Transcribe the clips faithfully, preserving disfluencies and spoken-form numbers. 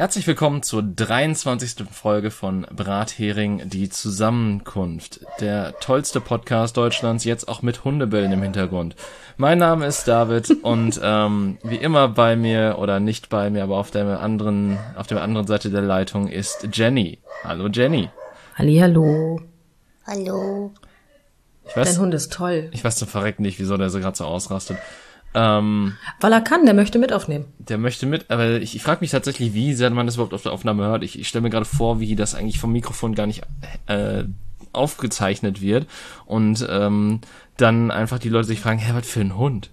Herzlich willkommen zur dreiundzwanzigsten Folge von Brathering, die Zusammenkunft. Der tollste Podcast Deutschlands, jetzt auch mit Hundebellen im Hintergrund. Mein Name ist David und ähm, wie immer bei mir, oder nicht bei mir, aber auf der anderen, auf der anderen Seite der Leitung ist Jenny. Hallo Jenny. Hallihallo. Hallo. Ich weiß, Dein Hund ist toll. Ich weiß zum Verrecken nicht, wieso der so gerade so ausrastet. Ähm, Weil er kann, der möchte mit aufnehmen. Der möchte mit, aber ich, ich frage mich tatsächlich, wie sehr man das überhaupt auf der Aufnahme hört. Ich, ich stelle mir gerade vor, wie das eigentlich vom Mikrofon gar nicht äh, aufgezeichnet wird und ähm, dann einfach die Leute sich fragen, hä, was für ein Hund?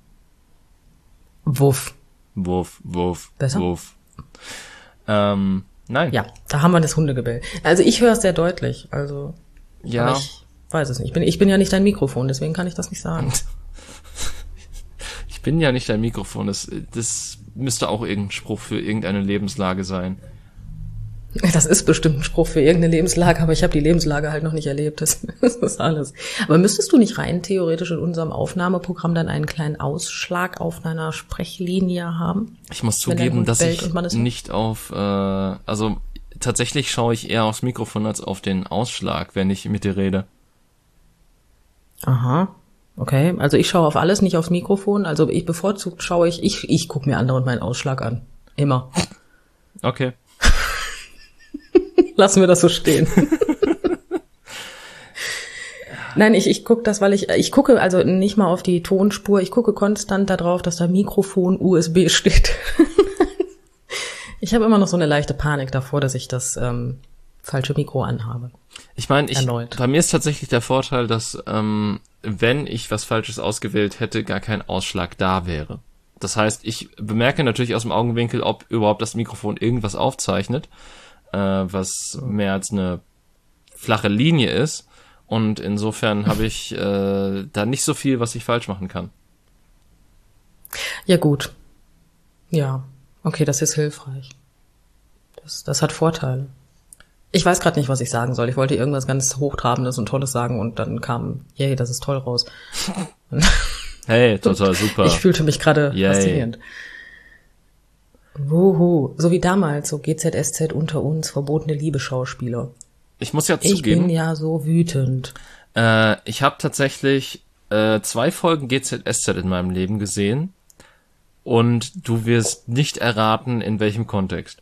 Wuff. Wuff, wuff, Besser? wuff. Ähm, nein. Ja, da haben wir das Hundegebell. Also ich höre es sehr deutlich, also Ja. aber ich weiß es nicht. Ich bin, ich bin ja nicht dein Mikrofon, deswegen kann ich das nicht sagen. Ich bin ja nicht dein Mikrofon, das, das müsste auch irgendein Spruch für irgendeine Lebenslage sein. Das ist bestimmt ein Spruch für irgendeine Lebenslage, aber ich habe die Lebenslage halt noch nicht erlebt. Das, das ist alles. Aber müsstest du nicht rein theoretisch in unserem Aufnahmeprogramm dann einen kleinen Ausschlag auf deiner Sprechlinie haben? Ich muss Wenn dein zugeben, Hund dass bellt ich und man es- nicht auf, äh, also tatsächlich schaue ich eher aufs Mikrofon als auf den Ausschlag, wenn ich mit dir rede. Aha. Okay, also ich schaue auf alles, nicht aufs Mikrofon. Also ich bevorzugt schaue ich, ich, ich gucke mir andauernd meinen Ausschlag an. Immer. Okay. Lassen wir das so stehen. Nein, ich, ich gucke das, weil ich, ich gucke also nicht mal auf die Tonspur, ich gucke konstant darauf, dass da Mikrofon U S B steht. Ich habe immer noch so eine leichte Panik davor, dass ich das ähm, falsche Mikro anhabe. Ich meine, ich, Erneut. bei mir ist tatsächlich der Vorteil, dass ähm, wenn ich was Falsches ausgewählt hätte, gar kein Ausschlag da wäre. Das heißt, ich bemerke natürlich aus dem Augenwinkel, ob überhaupt das Mikrofon irgendwas aufzeichnet, äh, was mehr als eine flache Linie ist. Und insofern habe ich äh, da nicht so viel, was ich falsch machen kann. Ja gut. Ja, okay, das ist hilfreich. Das, das hat Vorteile. Ich weiß gerade nicht, was ich sagen soll. Ich wollte irgendwas ganz Hochtrabendes und Tolles sagen und dann kam, yay, das ist toll raus. Hey, total super. Ich fühlte mich gerade Yay. faszinierend. Wuhu. So wie damals, so G Z S Z unter uns, verbotene Liebe-Schauspieler. Ich muss ja Ich zugeben, bin ja so wütend. äh, ich habe tatsächlich äh, zwei Folgen G Z S Z in meinem Leben gesehen und du wirst nicht erraten, in welchem Kontext.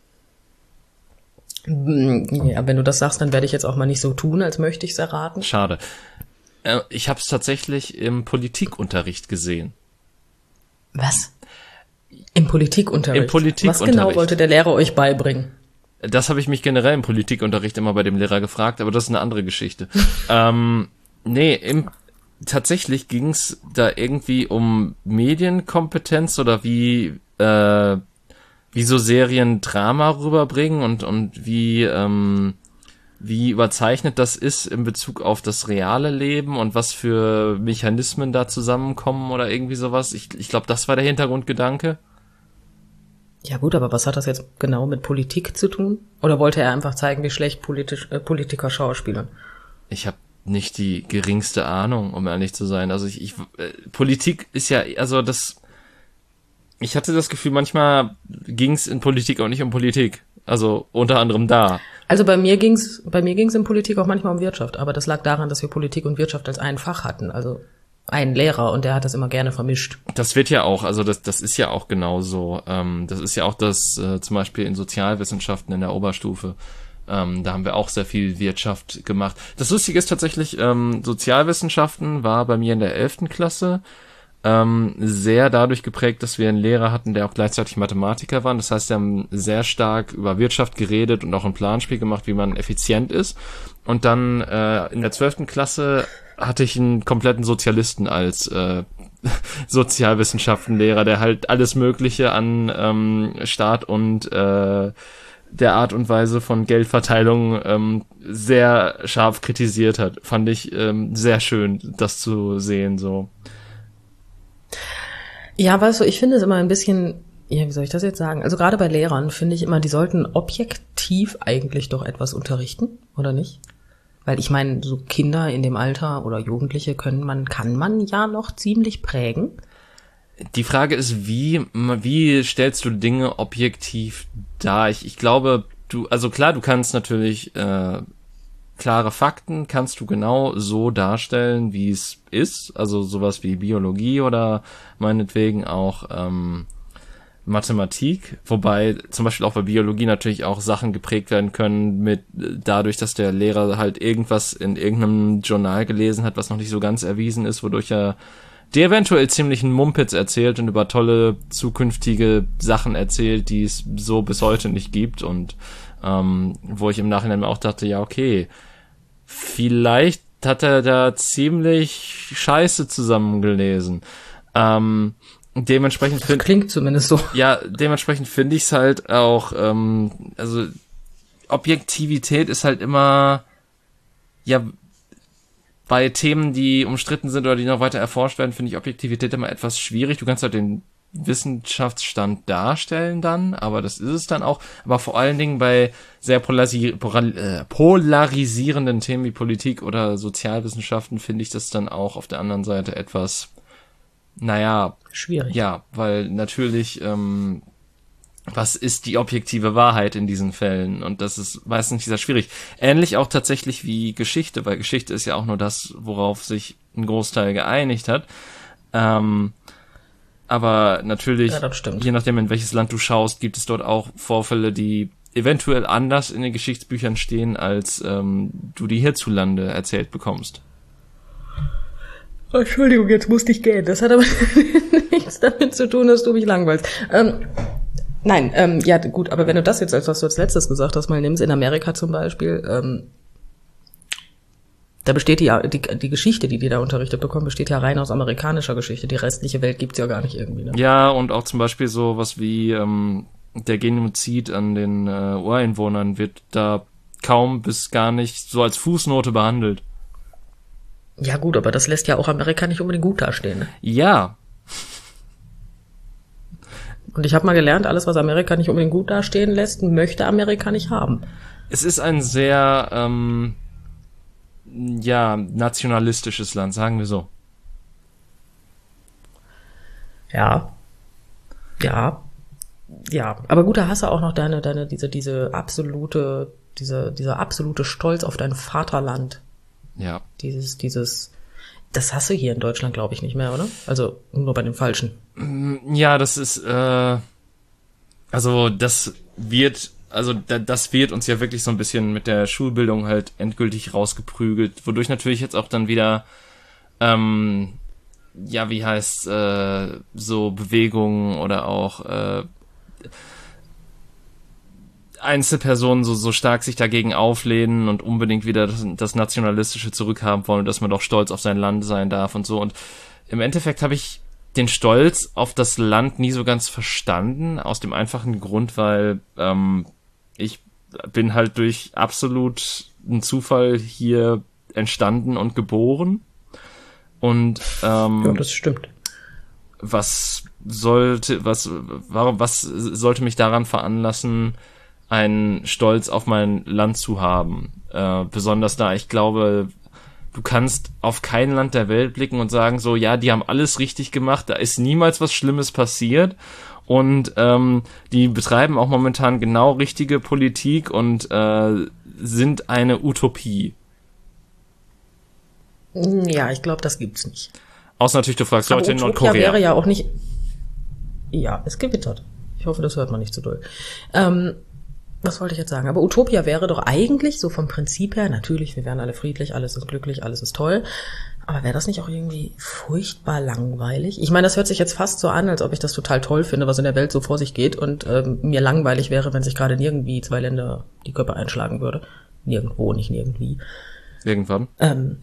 Ja, wenn du das sagst, dann werde ich jetzt auch mal nicht so tun, als möchte ich es erraten. Schade. Äh, ich habe es tatsächlich im Politikunterricht gesehen. Was? Im Politikunterricht? Im Politikunterricht. Was genau wollte der Lehrer euch beibringen? Das habe ich mich generell im Politikunterricht immer bei dem Lehrer gefragt, aber das ist eine andere Geschichte. ähm, nee, im, tatsächlich ging es da irgendwie um Medienkompetenz oder wie äh, wie so Serien Drama rüberbringen und und wie ähm, wie überzeichnet das ist in Bezug auf das reale Leben und was für Mechanismen da zusammenkommen oder irgendwie sowas. Ich, ich glaube, das war der Hintergrundgedanke. Ja gut, aber was hat das jetzt genau mit Politik zu tun? Oder wollte er einfach zeigen, wie schlecht politisch, äh, Politiker schauspielern? Ich habe nicht die geringste Ahnung, um ehrlich zu sein. Also ich, ich äh, Politik ist ja, also das, ich hatte das Gefühl, manchmal ging es in Politik auch nicht um Politik. Also unter anderem da. Also bei mir ging's, bei mir ging's in Politik auch manchmal um Wirtschaft, aber das lag daran, dass wir Politik und Wirtschaft als ein Fach hatten, also einen Lehrer und der hat das immer gerne vermischt. Das wird ja auch, also das, das ist ja auch genauso. Ähm, das ist ja auch das, äh, zum Beispiel in Sozialwissenschaften in der Oberstufe. Ähm, da haben wir auch sehr viel Wirtschaft gemacht. Das Lustige ist tatsächlich, ähm, Sozialwissenschaften war bei mir in der elften Klasse ähm, sehr dadurch geprägt, dass wir einen Lehrer hatten, der auch gleichzeitig Mathematiker war. Das heißt, wir haben sehr stark über Wirtschaft geredet und auch ein Planspiel gemacht, wie man effizient ist. Und dann äh, in der zwölften Klasse hatte ich einen kompletten Sozialisten als äh, Sozialwissenschaftenlehrer, der halt alles Mögliche an ähm, Staat und äh, der Art und Weise von Geldverteilung ähm, sehr scharf kritisiert hat. Fand ich ähm, sehr schön, das zu sehen, so. Ja, weißt du, ich finde es immer ein bisschen, ja, wie soll ich das jetzt sagen? Also gerade bei Lehrern finde ich immer, die sollten objektiv eigentlich doch etwas unterrichten, oder nicht? Weil ich meine, so Kinder in dem Alter oder Jugendliche können man, kann man ja noch ziemlich prägen. Die Frage ist, wie, wie stellst du Dinge objektiv dar? Ich, ich glaube, du, also klar, du kannst natürlich, äh, klare Fakten kannst du genau so darstellen, wie es ist. Also sowas wie Biologie oder meinetwegen auch, ähm, Mathematik, wobei zum Beispiel auch bei Biologie natürlich auch Sachen geprägt werden können mit, dadurch, dass der Lehrer halt irgendwas in irgendeinem Journal gelesen hat, was noch nicht so ganz erwiesen ist, wodurch er der eventuell ziemlichen Mumpitz erzählt und über tolle zukünftige Sachen erzählt, die es so bis heute nicht gibt und ähm, wo ich im Nachhinein auch dachte, ja okay, vielleicht hat er da ziemlich Scheiße zusammengelesen. Ähm, dementsprechend finde klingt zumindest so. Ja, dementsprechend finde ich es halt auch, ähm, also Objektivität ist halt immer, ja, bei Themen, die umstritten sind oder die noch weiter erforscht werden, finde ich Objektivität immer etwas schwierig. Du kannst halt den Wissenschaftsstand darstellen dann, aber das ist es dann auch. Aber vor allen Dingen bei sehr polarisi- polar- äh, polarisierenden Themen wie Politik oder Sozialwissenschaften finde ich das dann auch auf der anderen Seite etwas, naja, schwierig. Ja, weil natürlich, ähm, was ist die objektive Wahrheit in diesen Fällen? Und das ist meistens sehr schwierig. Ähnlich auch tatsächlich wie Geschichte, weil Geschichte ist ja auch nur das, worauf sich ein Großteil geeinigt hat. Ähm, aber natürlich, ja, das stimmt. Je nachdem, in welches Land du schaust, gibt es dort auch Vorfälle, die eventuell anders in den Geschichtsbüchern stehen, als ähm, du die hierzulande erzählt bekommst. Entschuldigung, jetzt musste ich gehen. Das hat aber nichts damit zu tun, dass du mich langweilst. Ähm, nein, ähm, ja gut, aber wenn du das jetzt, als was du als letztes gesagt hast, mal nimmst, in Amerika zum Beispiel, ähm, da besteht die, die die Geschichte, die die da unterrichtet bekommen, besteht ja rein aus amerikanischer Geschichte. Die restliche Welt gibt's ja gar nicht irgendwie. Ne? Ja, und auch zum Beispiel so was wie ähm, der Genozid an den äh, Ureinwohnern wird da kaum bis gar nicht so als Fußnote behandelt. Ja gut, aber das lässt ja auch Amerika nicht unbedingt gut dastehen. Ne? Ja. Und ich habe mal gelernt, alles, was Amerika nicht unbedingt gut dastehen lässt, möchte Amerika nicht haben. Es ist ein sehr, ähm, ja, nationalistisches Land, sagen wir so. Ja. Ja. Ja. Aber gut, da hast du auch noch deine, deine, diese, diese absolute, diese, dieser absolute Stolz auf dein Vaterland. Ja. Dieses, dieses, das hast du hier in Deutschland, glaube ich, nicht mehr, oder? Also nur bei den Falschen. Ja, das ist, äh, also das wird, also da, das wird uns ja wirklich so ein bisschen mit der Schulbildung halt endgültig rausgeprügelt, wodurch natürlich jetzt auch dann wieder, ähm, ja, wie heißt, äh, so Bewegungen oder auch, äh, Einzelpersonen so so stark sich dagegen auflehnen und unbedingt wieder das, das Nationalistische zurückhaben wollen, dass man doch stolz auf sein Land sein darf und so. Und im Endeffekt habe ich den Stolz auf das Land nie so ganz verstanden, aus dem einfachen Grund, weil ähm, ich bin halt durch absolut einen Zufall hier entstanden und geboren. Und ähm, ja, das stimmt. Was sollte, was, warum, was sollte mich daran veranlassen, einen Stolz auf mein Land zu haben. Äh, besonders da, ich glaube, du kannst auf kein Land der Welt blicken und sagen so, ja, die haben alles richtig gemacht, da ist niemals was Schlimmes passiert und ähm, die betreiben auch momentan genau richtige Politik und äh, sind eine Utopie. Ja, ich glaube, das gibt's nicht. Außer natürlich, du fragst Leute in Nordkorea. Utopia wäre ja auch nicht... Ja, es gewittert. Ich hoffe, das hört man nicht zu doll. Ähm, was wollte ich jetzt sagen? Aber Utopia wäre doch eigentlich so vom Prinzip her, natürlich, wir wären alle friedlich, alles ist glücklich, alles ist toll. Aber wäre das nicht auch irgendwie furchtbar langweilig? Ich meine, das hört sich jetzt fast so an, als ob ich das total toll finde, was in der Welt so vor sich geht und ähm, mir langweilig wäre, wenn sich gerade nirgendwie zwei Länder die Köpfe einschlagen würde. Nirgendwo, nicht nirgendwie. Irgendwann. Ähm,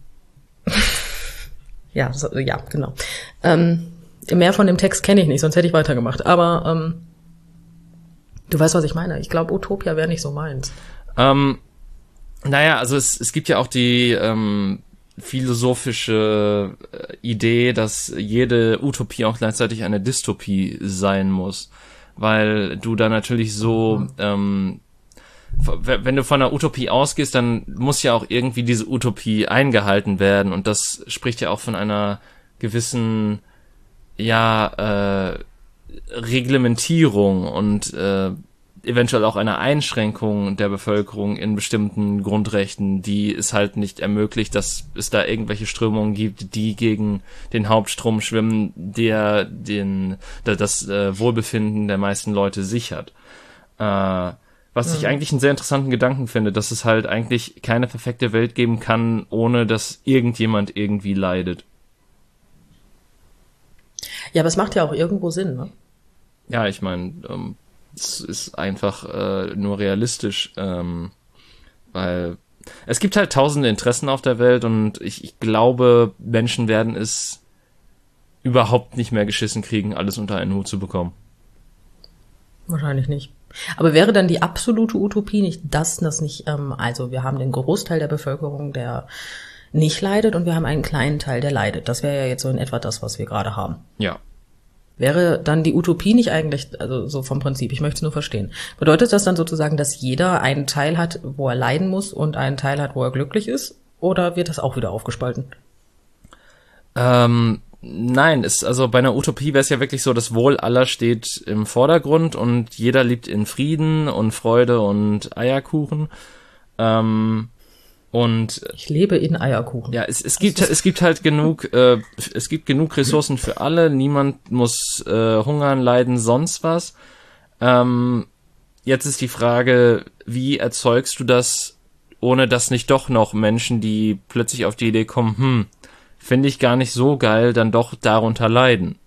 ja, so, ja, genau. Ähm, mehr von dem Text kenne ich nicht, sonst hätte ich weitergemacht. Aber ähm, du weißt, was ich meine. Ich glaube, Utopia wäre nicht so meins. Ähm, naja, also es, es gibt ja auch die ähm, philosophische äh, Idee, dass jede Utopie auch gleichzeitig eine Dystopie sein muss. Weil du da natürlich so... Mhm. Ähm, wenn du von einer Utopie ausgehst, dann muss ja auch irgendwie diese Utopie eingehalten werden und das spricht ja auch von einer gewissen ja äh, Reglementierung und äh, eventuell auch eine Einschränkung der Bevölkerung in bestimmten Grundrechten, die es halt nicht ermöglicht, dass es da irgendwelche Strömungen gibt, die gegen den Hauptstrom schwimmen, der den der das äh, Wohlbefinden der meisten Leute sichert. Äh, was ich eigentlich einen sehr interessanten Gedanken finde, dass es halt eigentlich keine perfekte Welt geben kann, ohne dass irgendjemand irgendwie leidet. Ja, aber es macht ja auch irgendwo Sinn, ne? Ja, ich meine, ähm, es ist einfach äh, nur realistisch, ähm, weil es gibt halt tausende Interessen auf der Welt und ich, ich glaube, Menschen werden es überhaupt nicht mehr geschissen kriegen, alles unter einen Hut zu bekommen. Wahrscheinlich nicht. Aber wäre dann die absolute Utopie nicht das, das nicht, ähm, also wir haben den Großteil der Bevölkerung, der nicht leidet und wir haben einen kleinen Teil, der leidet. Das wäre ja jetzt so in etwa das, was wir gerade haben. Ja. Wäre dann die Utopie nicht eigentlich, also so vom Prinzip, ich möchte es nur verstehen. Bedeutet das dann sozusagen, dass jeder einen Teil hat, wo er leiden muss und einen Teil hat, wo er glücklich ist? Oder wird das auch wieder aufgespalten? Ähm, nein, ist, also bei einer Utopie wäre es ja wirklich so, das Wohl aller steht im Vordergrund und jeder lebt in Frieden und Freude und Eierkuchen. Ähm, Und ich lebe in Eierkuchen. Ja, es, es gibt es gibt halt genug äh, es gibt genug Ressourcen für alle. Niemand muss äh, hungern, leiden, sonst was. Ähm, jetzt ist die Frage, wie erzeugst du das, ohne dass nicht doch noch Menschen, die plötzlich auf die Idee kommen, hm, finde ich gar nicht so geil, dann doch darunter leiden.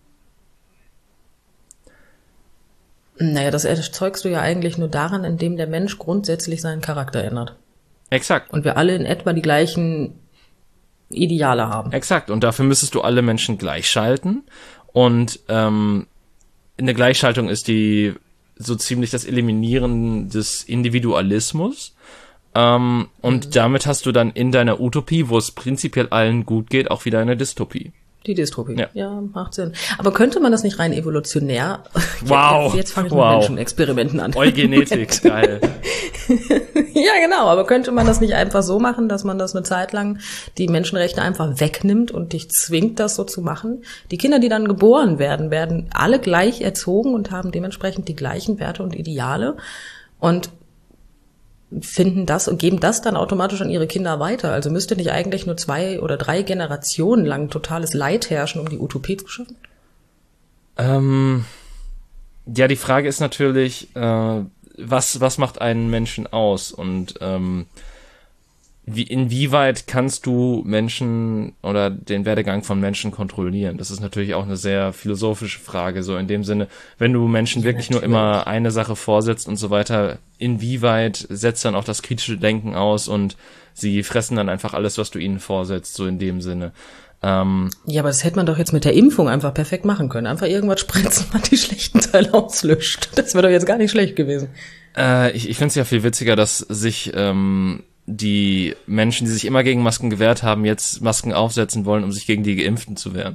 Naja, das erzeugst du ja eigentlich nur daran, indem der Mensch grundsätzlich seinen Charakter ändert. Exakt. Und wir alle in etwa die gleichen Ideale haben. Exakt. Und dafür müsstest du alle Menschen gleichschalten. Und ähm, eine Gleichschaltung ist die so ziemlich das Eliminieren des Individualismus. Ähm, und mhm. damit hast du dann in deiner Utopie, wo es prinzipiell allen gut geht, auch wieder eine Dystopie. Die Dystopie. Ja. ja, macht Sinn. Aber könnte man das nicht rein evolutionär? Wow. Jetzt, jetzt fange ich wow. mit Menschenexperimenten an. Eugenetik, geil. Ja, genau. Aber könnte man das nicht einfach so machen, dass man das eine Zeit lang die Menschenrechte einfach wegnimmt und dich zwingt, das so zu machen? Die Kinder, die dann geboren werden, werden alle gleich erzogen und haben dementsprechend die gleichen Werte und Ideale und finden das und geben das dann automatisch an ihre Kinder weiter. Also müsste nicht eigentlich nur zwei oder drei Generationen lang totales Leid herrschen, um die Utopie zu schaffen? Ähm, ja, die Frage ist natürlich, äh, was was macht einen Menschen aus und ähm, wie inwieweit kannst du Menschen oder den Werdegang von Menschen kontrollieren? Das ist natürlich auch eine sehr philosophische Frage, so in dem Sinne, wenn du Menschen wirklich nur immer eine Sache vorsetzt und so weiter, inwieweit setzt dann auch das kritische Denken aus und sie fressen dann einfach alles, was du ihnen vorsetzt, so in dem Sinne. Ähm, ja, aber das hätte man doch jetzt mit der Impfung einfach perfekt machen können. Einfach irgendwas spritzen, was die schlechten Teile auslöscht. Das wäre doch jetzt gar nicht schlecht gewesen. Äh, ich ich finde es ja viel witziger, dass sich ähm, die Menschen, die sich immer gegen Masken gewehrt haben, jetzt Masken aufsetzen wollen, um sich gegen die Geimpften zu wehren.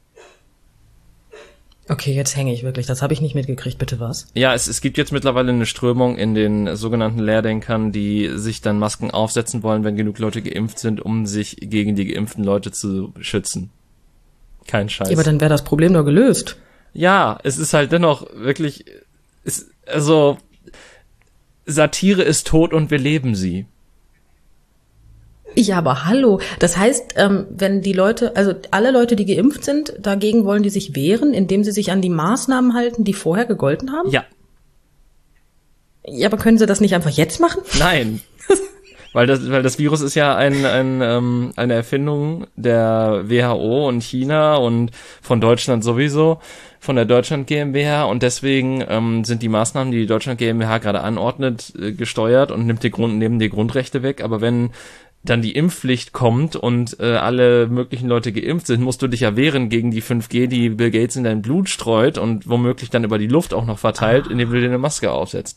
Okay, jetzt hänge ich wirklich. Das habe ich nicht mitgekriegt. Bitte was? Ja, es, es gibt jetzt mittlerweile eine Strömung in den sogenannten Lehrdenkern, die sich dann Masken aufsetzen wollen, wenn genug Leute geimpft sind, um sich gegen die geimpften Leute zu schützen. Kein Scheiß. Ja, aber dann wäre das Problem doch gelöst. Ja, es ist halt dennoch wirklich, es, also Satire ist tot und wir leben sie. Ja, aber hallo. Das heißt, ähm, wenn die Leute, also alle Leute, die geimpft sind, dagegen wollen die sich wehren, indem sie sich an die Maßnahmen halten, die vorher gegolten haben? Ja. Ja, aber können sie das nicht einfach jetzt machen? Nein. Weil das, weil das Virus ist ja ein, ein, ähm, eine Erfindung der W H O und China und von Deutschland sowieso, von der Deutschland GmbH und deswegen ähm, sind die Maßnahmen, die die Deutschland GmbH gerade anordnet, äh, gesteuert und nimmt die Grund, nehmen die Grundrechte weg. Aber wenn dann die Impfpflicht kommt und äh, alle möglichen Leute geimpft sind, musst du dich ja wehren gegen die fünf G, die Bill Gates in dein Blut streut und womöglich dann über die Luft auch noch verteilt, ah. indem du dir eine Maske aufsetzt.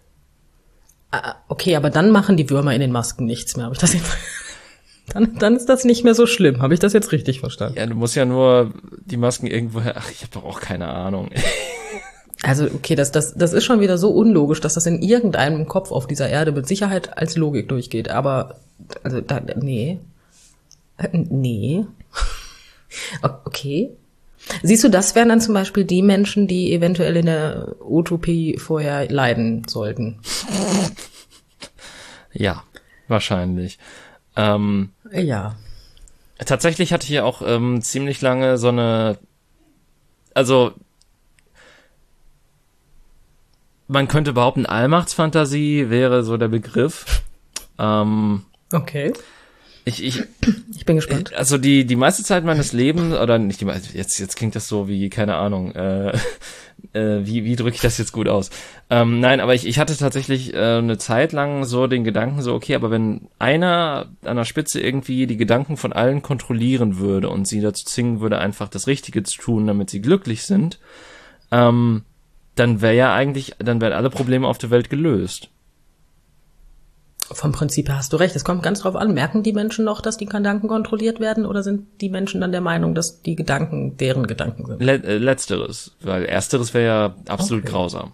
Okay, aber dann machen die Würmer in den Masken nichts mehr. Habe ich das jetzt? Dann, dann ist das nicht mehr so schlimm. Habe ich das jetzt richtig verstanden? Ja, du musst ja nur die Masken irgendwo her. Ach, ich habe doch auch keine Ahnung. Also okay, das, das, das ist schon wieder so unlogisch, dass das in irgendeinem Kopf auf dieser Erde mit Sicherheit als Logik durchgeht. Aber also da, nee, nee, okay. Siehst du, das wären dann zum Beispiel die Menschen, die eventuell in der Utopie vorher leiden sollten. Ja, wahrscheinlich. Ähm, ja. Tatsächlich hatte ich ja auch ähm, ziemlich lange so eine, also man könnte behaupten, Allmachtsfantasie wäre so der Begriff. Ähm, okay. Ich, ich, ich bin gespannt. Also die die meiste Zeit meines Lebens, oder nicht die meiste, jetzt jetzt klingt das so wie, keine Ahnung, äh, äh, wie wie drücke ich das jetzt gut aus? Ähm, nein, aber ich ich hatte tatsächlich äh, eine Zeit lang so den Gedanken so, okay, aber wenn einer an der Spitze irgendwie die Gedanken von allen kontrollieren würde und sie dazu zwingen würde, einfach das Richtige zu tun, damit sie glücklich sind, ähm, dann wäre ja eigentlich, dann wären alle Probleme auf der Welt gelöst. Vom Prinzip her hast du recht. Es kommt ganz drauf an. Merken die Menschen noch, dass die Gedanken kontrolliert werden, oder sind die Menschen dann der Meinung, dass die Gedanken deren Gedanken sind? Le- äh, Letzteres, weil Ersteres wäre ja absolut okay. grausam.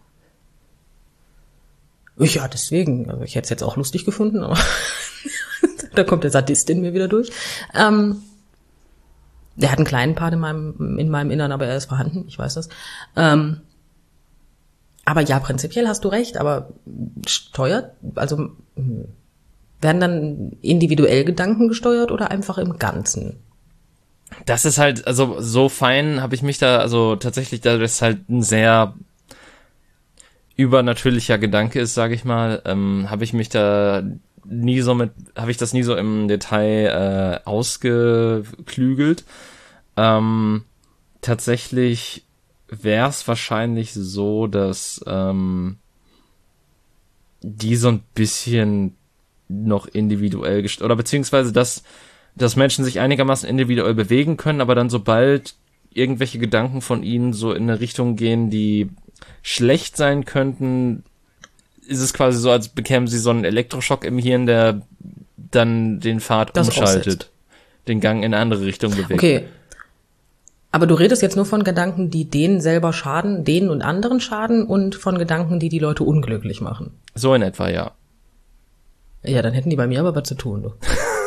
Ja, deswegen. Also ich hätte es jetzt auch lustig gefunden, aber da kommt der Sadist in mir wieder durch. Ähm, der hat einen kleinen Part in meinem in meinem Innern, aber er ist vorhanden. Ich weiß das. Ähm, Aber ja, prinzipiell hast du recht, aber steuert, also werden dann individuell Gedanken gesteuert oder einfach im Ganzen? Das ist halt, also so fein habe ich mich da, also tatsächlich, da das halt ein sehr übernatürlicher Gedanke ist, sage ich mal, ähm, habe ich mich da nie so mit, habe ich das nie so im Detail äh, ausgeklügelt. Ähm, tatsächlich wäre es wahrscheinlich so, dass ähm, die so ein bisschen noch individuell gest- oder beziehungsweise dass dass Menschen sich einigermaßen individuell bewegen können, aber dann sobald irgendwelche Gedanken von ihnen so in eine Richtung gehen, die schlecht sein könnten, ist es quasi so, als bekämen sie so einen Elektroschock im Hirn, der dann den Pfad das umschaltet, aussetzt. Den Gang in eine andere Richtung bewegt. Okay. Aber du redest jetzt nur von Gedanken, die denen selber schaden, denen und anderen schaden, und von Gedanken, die die Leute unglücklich machen. So in etwa, ja. Ja, dann hätten die bei mir aber was zu tun, du.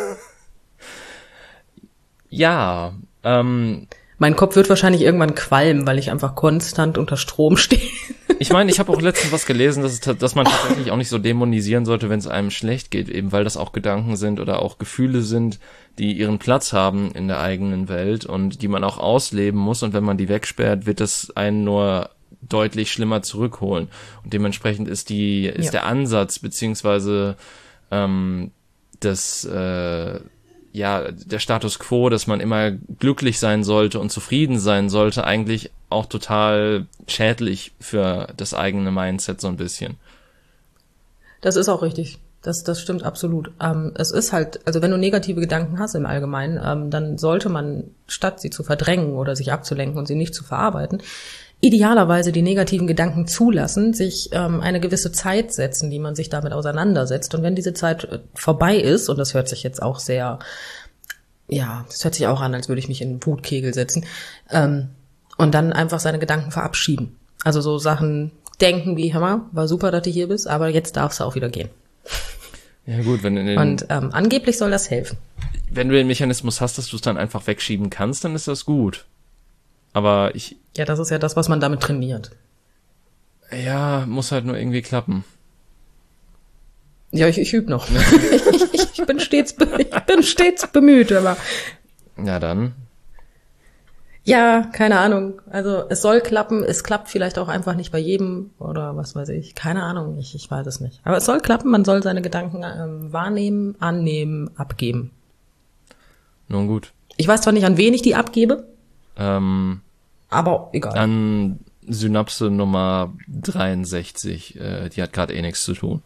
Ja, ähm... Mein Kopf wird wahrscheinlich irgendwann qualmen, weil ich einfach konstant unter Strom stehe. Ich meine, ich habe auch letztens was gelesen, dass, es, dass man tatsächlich auch nicht so dämonisieren sollte, wenn es einem schlecht geht, eben weil das auch Gedanken sind oder auch Gefühle sind, die ihren Platz haben in der eigenen Welt und die man auch ausleben muss, und wenn man die wegsperrt, wird das einen nur deutlich schlimmer zurückholen. Und dementsprechend ist die ist ja. der Ansatz beziehungsweise ähm, das äh, ja, der Status quo, dass man immer glücklich sein sollte und zufrieden sein sollte, eigentlich auch total schädlich für das eigene Mindset so ein bisschen. Das ist auch richtig. Das, das stimmt absolut. Ähm, es ist halt, also wenn du negative Gedanken hast im Allgemeinen, ähm, dann sollte man, statt sie zu verdrängen oder sich abzulenken und sie nicht zu verarbeiten, idealerweise die negativen Gedanken zulassen, sich ähm, eine gewisse Zeit setzen, die man sich damit auseinandersetzt. Und wenn diese Zeit äh, vorbei ist, und das hört sich jetzt auch sehr, ja, das hört sich auch an, als würde ich mich in einen Wutkegel setzen, ähm, und dann einfach seine Gedanken verabschieden. Also so Sachen denken wie, hör mal, war super, dass du hier bist, aber jetzt darfst du auch wieder gehen. Ja gut, wenn in den, und ähm, angeblich soll das helfen. Wenn du den Mechanismus hast, dass du es dann einfach wegschieben kannst, dann ist das gut. Aber ich... Ja, das ist ja das, was man damit trainiert. Ja, muss halt nur irgendwie klappen. Ja, ich, ich übe noch. ich, ich, bin stets, ich bin stets bemüht, aber... Ja, dann... Ja, keine Ahnung. Also es soll klappen, es klappt vielleicht auch einfach nicht bei jedem oder was weiß ich. Keine Ahnung, ich, ich weiß es nicht. Aber es soll klappen, man soll seine Gedanken ähm, wahrnehmen, annehmen, abgeben. Nun gut. Ich weiß zwar nicht, an wen ich die abgebe, ähm, aber egal. An Synapse Nummer dreiundsechzig, äh, die hat gerade eh nichts zu tun.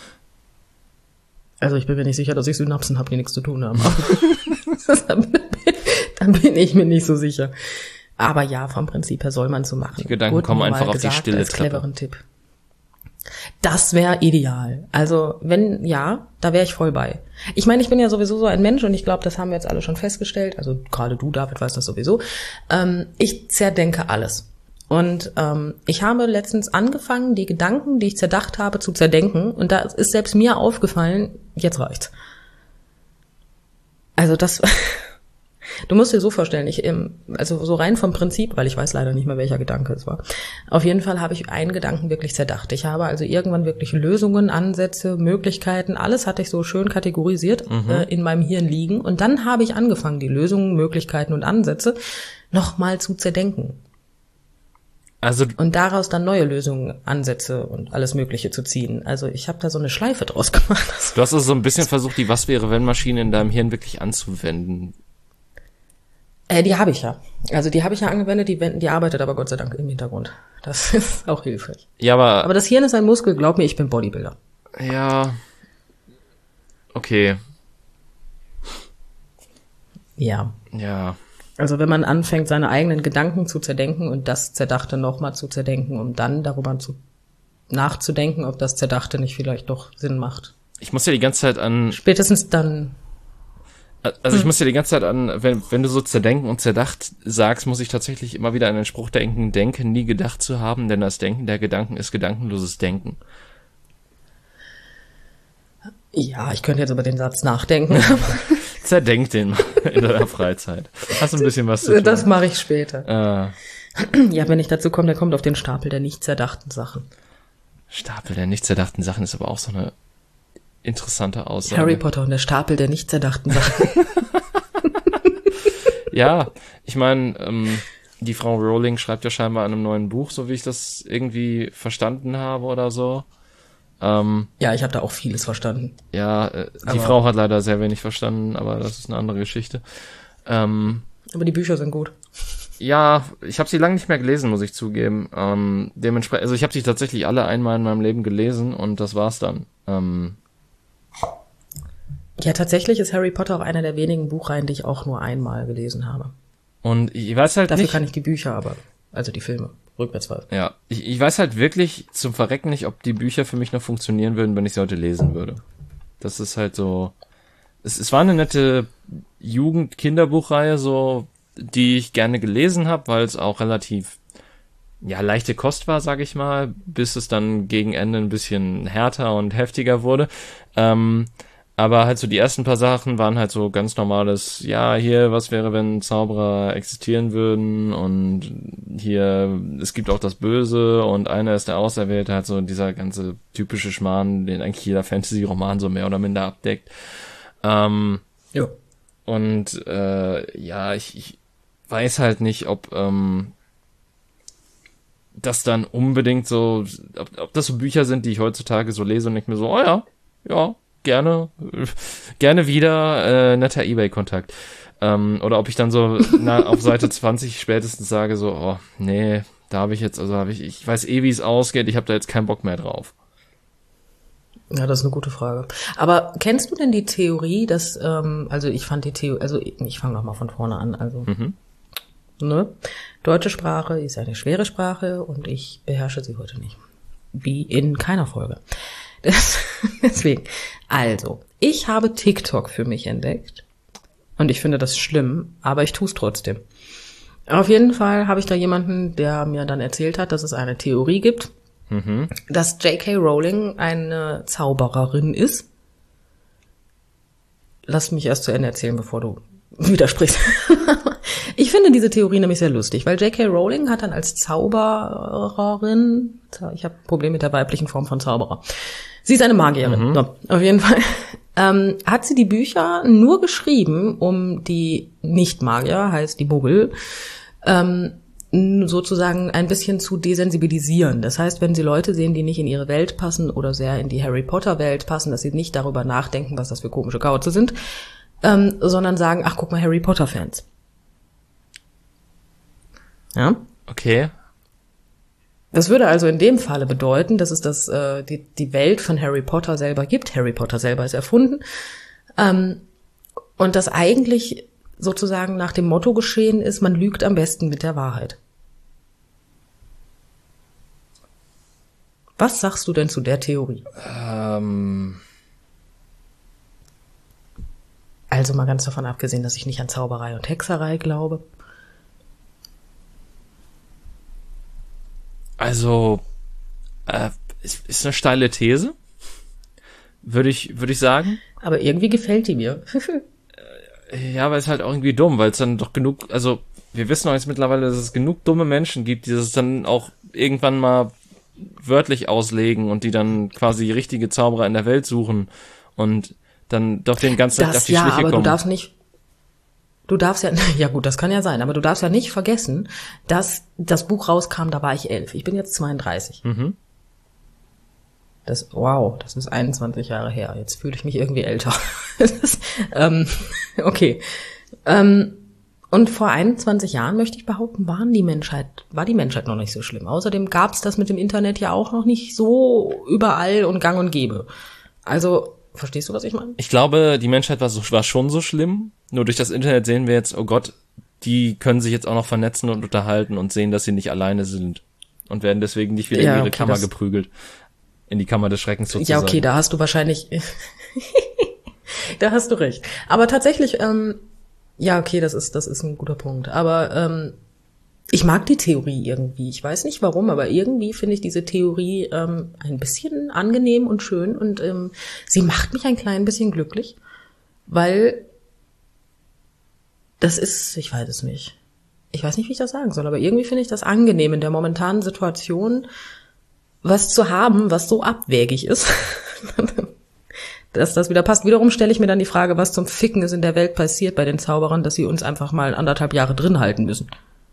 Also ich bin mir nicht sicher, dass ich Synapsen habe, die nichts zu tun haben. Dann bin ich mir nicht so sicher. Aber ja, vom Prinzip her soll man so machen. Die Gedanken Gut, kommen einfach auf die stille als cleveren Tipp. Das wäre ideal. Also wenn, ja, da wäre ich voll bei. Ich meine, ich bin ja sowieso so ein Mensch und ich glaube, das haben wir jetzt alle schon festgestellt. Also gerade du, David, weißt das sowieso. Ähm, ich zerdenke alles. Und ähm, ich habe letztens angefangen, die Gedanken, die ich zerdacht habe, zu zerdenken. Und da ist selbst mir aufgefallen, jetzt reicht's. Also das... Du musst dir so vorstellen, ich, also so rein vom Prinzip, weil ich weiß leider nicht mehr, welcher Gedanke es war. Auf jeden Fall habe ich einen Gedanken wirklich zerdacht. Ich habe also irgendwann wirklich Lösungen, Ansätze, Möglichkeiten, alles hatte ich so schön kategorisiert mhm. äh, in meinem Hirn liegen. Und dann habe ich angefangen, die Lösungen, Möglichkeiten und Ansätze nochmal zu zerdenken. Also und daraus dann neue Lösungen, Ansätze und alles Mögliche zu ziehen. Also ich habe da so eine Schleife draus gemacht. Du hast also so ein bisschen versucht, die Was-wäre-wenn-Maschine in deinem Hirn wirklich anzuwenden. Äh, die habe ich ja. Also die habe ich ja angewendet, die, die arbeitet aber Gott sei Dank im Hintergrund. Das ist auch hilfreich. Ja, aber... Aber das Hirn ist ein Muskel, glaub mir, ich bin Bodybuilder. Ja... Okay. Ja. Ja... Also wenn man anfängt, seine eigenen Gedanken zu zerdenken und das Zerdachte nochmal zu zerdenken, um dann darüber zu nachzudenken, ob das Zerdachte nicht vielleicht doch Sinn macht. Ich muss ja die ganze Zeit an... Spätestens dann... Also ich muss ja die ganze Zeit an, wenn, wenn du so zerdenken und zerdacht sagst, muss ich tatsächlich immer wieder an den Spruch denken, denken, nie gedacht zu haben, denn das Denken der Gedanken ist gedankenloses Denken. Ja, ich könnte jetzt über den Satz nachdenken. Zerdenk den mal in deiner Freizeit. Hast du ein bisschen was zu tun? Das mache ich später. Ah. Ja, wenn ich dazu komme, der kommt auf den Stapel der nicht zerdachten Sachen. Stapel der nicht zerdachten Sachen ist aber auch so eine interessante Aussage. Harry Potter und der Stapel der nicht zerdachten Sachen. Ja, ich meine, ähm, die Frau Rowling schreibt ja scheinbar an einem neuen Buch, so wie ich das irgendwie verstanden habe oder so. Ähm, ja, ich habe da auch vieles verstanden. Ja, äh, die aber Frau hat leider sehr wenig verstanden, aber das ist eine andere Geschichte. Ähm, aber die Bücher sind gut. Ja, ich habe sie lange nicht mehr gelesen, muss ich zugeben. Ähm, dementsprechend, also ich habe sie tatsächlich alle einmal in meinem Leben gelesen und das war's dann. Ähm, ja, tatsächlich ist Harry Potter auch einer der wenigen Buchreihen, die ich auch nur einmal gelesen habe. Und ich weiß halt Dafür nicht... Dafür kann ich die Bücher aber, also die Filme. Rückwärts war. Ja, ich, ich weiß halt wirklich zum Verrecken nicht, ob die Bücher für mich noch funktionieren würden, wenn ich sie heute lesen würde. Das ist halt so... Es, es war eine nette Jugend-Kinderbuchreihe, so, die ich gerne gelesen habe, weil es auch relativ, ja, leichte Kost war, sag ich mal, bis es dann gegen Ende ein bisschen härter und heftiger wurde. Ähm, aber halt so die ersten paar Sachen waren halt so ganz normales, ja, hier, was wäre, wenn Zauberer existieren würden und hier, es gibt auch das Böse und einer ist der Auserwählte, halt so dieser ganze typische Schmarrn, den eigentlich jeder Fantasy-Roman so mehr oder minder abdeckt. Ähm, ja. Und äh, ja, ich, ich weiß halt nicht, ob ähm, das dann unbedingt so, ob, ob das so Bücher sind, die ich heutzutage so lese und ich mir so, oh ja, ja, gerne, gerne wieder, äh, netter eBay-Kontakt. Ähm, oder ob ich dann so na, auf Seite zwanzig spätestens sage so, oh, nee, da habe ich jetzt, also habe ich, ich weiß eh, wie es ausgeht, ich habe da jetzt keinen Bock mehr drauf. Ja, das ist eine gute Frage. Aber kennst du denn die Theorie, dass, ähm, also ich fand die Theorie, also ich, ich fange nochmal von vorne an, also, mhm. ne, deutsche Sprache ist eine schwere Sprache und ich beherrsche sie heute nicht. Wie in keiner Folge. Das, deswegen, also, ich habe TikTok für mich entdeckt und ich finde das schlimm, aber ich tue es trotzdem. Auf jeden Fall habe ich da jemanden, der mir dann erzählt hat, dass es eine Theorie gibt, mhm. dass J K Rowling eine Zaubererin ist. Lass mich erst zu Ende erzählen, bevor du widersprichst. Ich finde diese Theorie nämlich sehr lustig, weil J K Rowling hat dann als Zaubererin, ich habe ein Problem mit der weiblichen Form von Zauberer, sie ist eine Magierin, mhm. so, auf jeden Fall, ähm, hat sie die Bücher nur geschrieben, um die Nicht-Magier, heißt die Muggel, ähm, sozusagen ein bisschen zu desensibilisieren. Das heißt, wenn sie Leute sehen, die nicht in ihre Welt passen oder sehr in die Harry Potter Welt passen, dass sie nicht darüber nachdenken, was das für komische Kauze sind, ähm, sondern sagen, ach, guck mal, Harry Potter Fans. Ja? Okay. Das würde also in dem Falle bedeuten, dass es das, äh, die, die Welt von Harry Potter selber gibt. Harry Potter selber ist erfunden. Ähm, und das eigentlich sozusagen nach dem Motto geschehen ist, man lügt am besten mit der Wahrheit. Was sagst du denn zu der Theorie? Ähm. Also mal ganz davon abgesehen, dass ich nicht an Zauberei und Hexerei glaube. Also, äh, ist, ist eine steile These, würde ich, würde ich sagen. Aber irgendwie gefällt die mir. Ja, aber ist halt auch irgendwie dumm, weil es dann doch genug, also wir wissen auch jetzt mittlerweile, dass es genug dumme Menschen gibt, die das dann auch irgendwann mal wörtlich auslegen und die dann quasi richtige Zauberer in der Welt suchen und dann doch den ganzen Tag auf die ja, Schliche aber kommen. Du darfst nicht, du darfst ja, ja gut, das kann ja sein, aber du darfst ja nicht vergessen, dass das Buch rauskam, da war ich elf. Ich bin jetzt zweiunddreißig. Mhm. Das, wow, das ist einundzwanzig Jahre her. Jetzt fühle ich mich irgendwie älter. das, ähm, okay. Ähm, und vor einundzwanzig Jahren, möchte ich behaupten, waren die Menschheit, war die Menschheit noch nicht so schlimm. Außerdem gab's das mit dem Internet ja auch noch nicht so überall und gang und gäbe. Also, verstehst du, was ich meine? Ich glaube, die Menschheit war, so, war schon so schlimm. Nur durch das Internet sehen wir jetzt, oh Gott, die können sich jetzt auch noch vernetzen und unterhalten und sehen, dass sie nicht alleine sind. Und werden deswegen nicht wieder ja, in ihre okay, Kammer das, geprügelt. In die Kammer des Schreckens sozusagen. Ja, okay, da hast du wahrscheinlich, da hast du recht. Aber tatsächlich, ähm, ja, okay, das ist, das ist ein guter Punkt. Aber ähm, ich mag die Theorie irgendwie. Ich weiß nicht warum, aber irgendwie finde ich diese Theorie ähm, ein bisschen angenehm und schön und ähm, sie macht mich ein klein bisschen glücklich, weil das ist, ich weiß es nicht. Ich weiß nicht, wie ich das sagen soll, aber irgendwie finde ich das angenehm in der momentanen Situation, was zu haben, was so abwägig ist, dass das wieder passt. Wiederum stelle ich mir dann die Frage, was zum Ficken ist in der Welt passiert bei den Zauberern, dass sie uns einfach mal anderthalb Jahre drin halten müssen.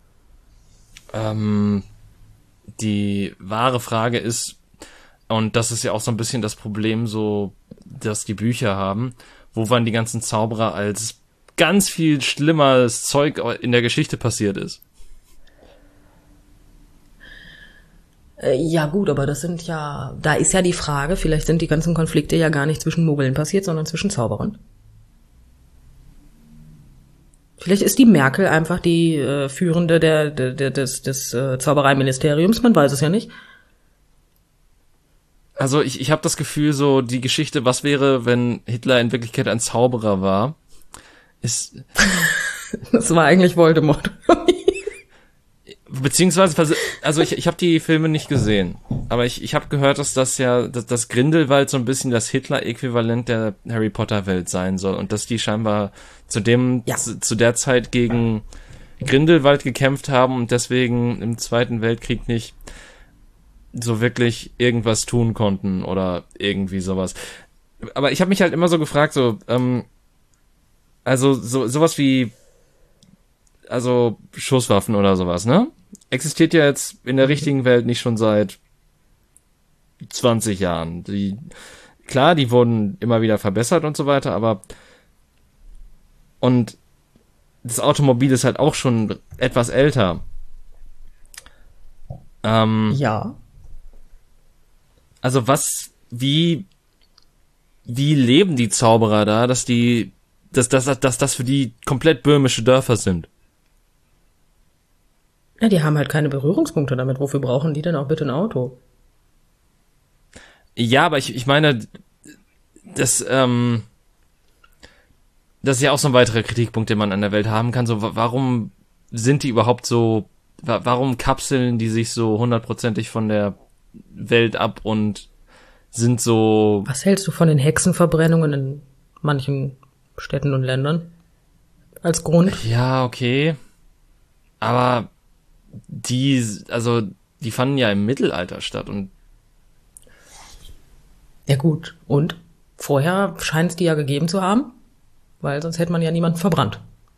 Ähm, die wahre Frage ist, und das ist ja auch so ein bisschen das Problem, so, dass die Bücher haben, wo waren die ganzen Zauberer, als ganz viel schlimmeres Zeug in der Geschichte passiert ist? Ja gut, aber das sind ja, da ist ja die Frage, vielleicht sind die ganzen Konflikte ja gar nicht zwischen Muggeln passiert, sondern zwischen Zauberern. Vielleicht ist die Merkel einfach die äh, Führende der, der, der des, des äh, Zaubereiministeriums, man weiß es ja nicht. Also ich, ich habe das Gefühl, so die Geschichte, was wäre, wenn Hitler in Wirklichkeit ein Zauberer war, ist... Das war eigentlich Voldemort. Beziehungsweise, also ich, ich habe die Filme nicht gesehen, aber ich, ich habe gehört, dass das ja, dass das Grindelwald so ein bisschen das Hitler-Äquivalent der Harry Potter-Welt sein soll und dass die scheinbar zu dem, ja. zu, zu der Zeit gegen Grindelwald gekämpft haben und deswegen im Zweiten Weltkrieg nicht so wirklich irgendwas tun konnten oder irgendwie sowas. Aber ich habe mich halt immer so gefragt, so, ähm, also so sowas wie, also Schusswaffen oder sowas, ne? Existiert ja jetzt in der richtigen Welt nicht schon seit zwanzig Jahren. Die, klar, die wurden immer wieder verbessert und so weiter, aber und das Automobil ist halt auch schon etwas älter. Ähm, ja. Also was, wie, wie leben die Zauberer da, dass die, dass, dass, dass das für die komplett böhmische Dörfer sind? Ja, die haben halt keine Berührungspunkte damit. Wofür brauchen die denn auch bitte ein Auto? Ja, aber ich, ich meine, das, ähm, das ist ja auch so ein weiterer Kritikpunkt, den man an der Welt haben kann. So, warum sind die überhaupt so, warum kapseln die sich so hundertprozentig von der Welt ab und sind so... Was hältst du von den Hexenverbrennungen in manchen Städten und Ländern? Als Grund? Ja, okay. Aber die, also, die fanden ja im Mittelalter statt und... Ja gut, und? Vorher scheint es die ja gegeben zu haben, weil sonst hätte man ja niemanden verbrannt.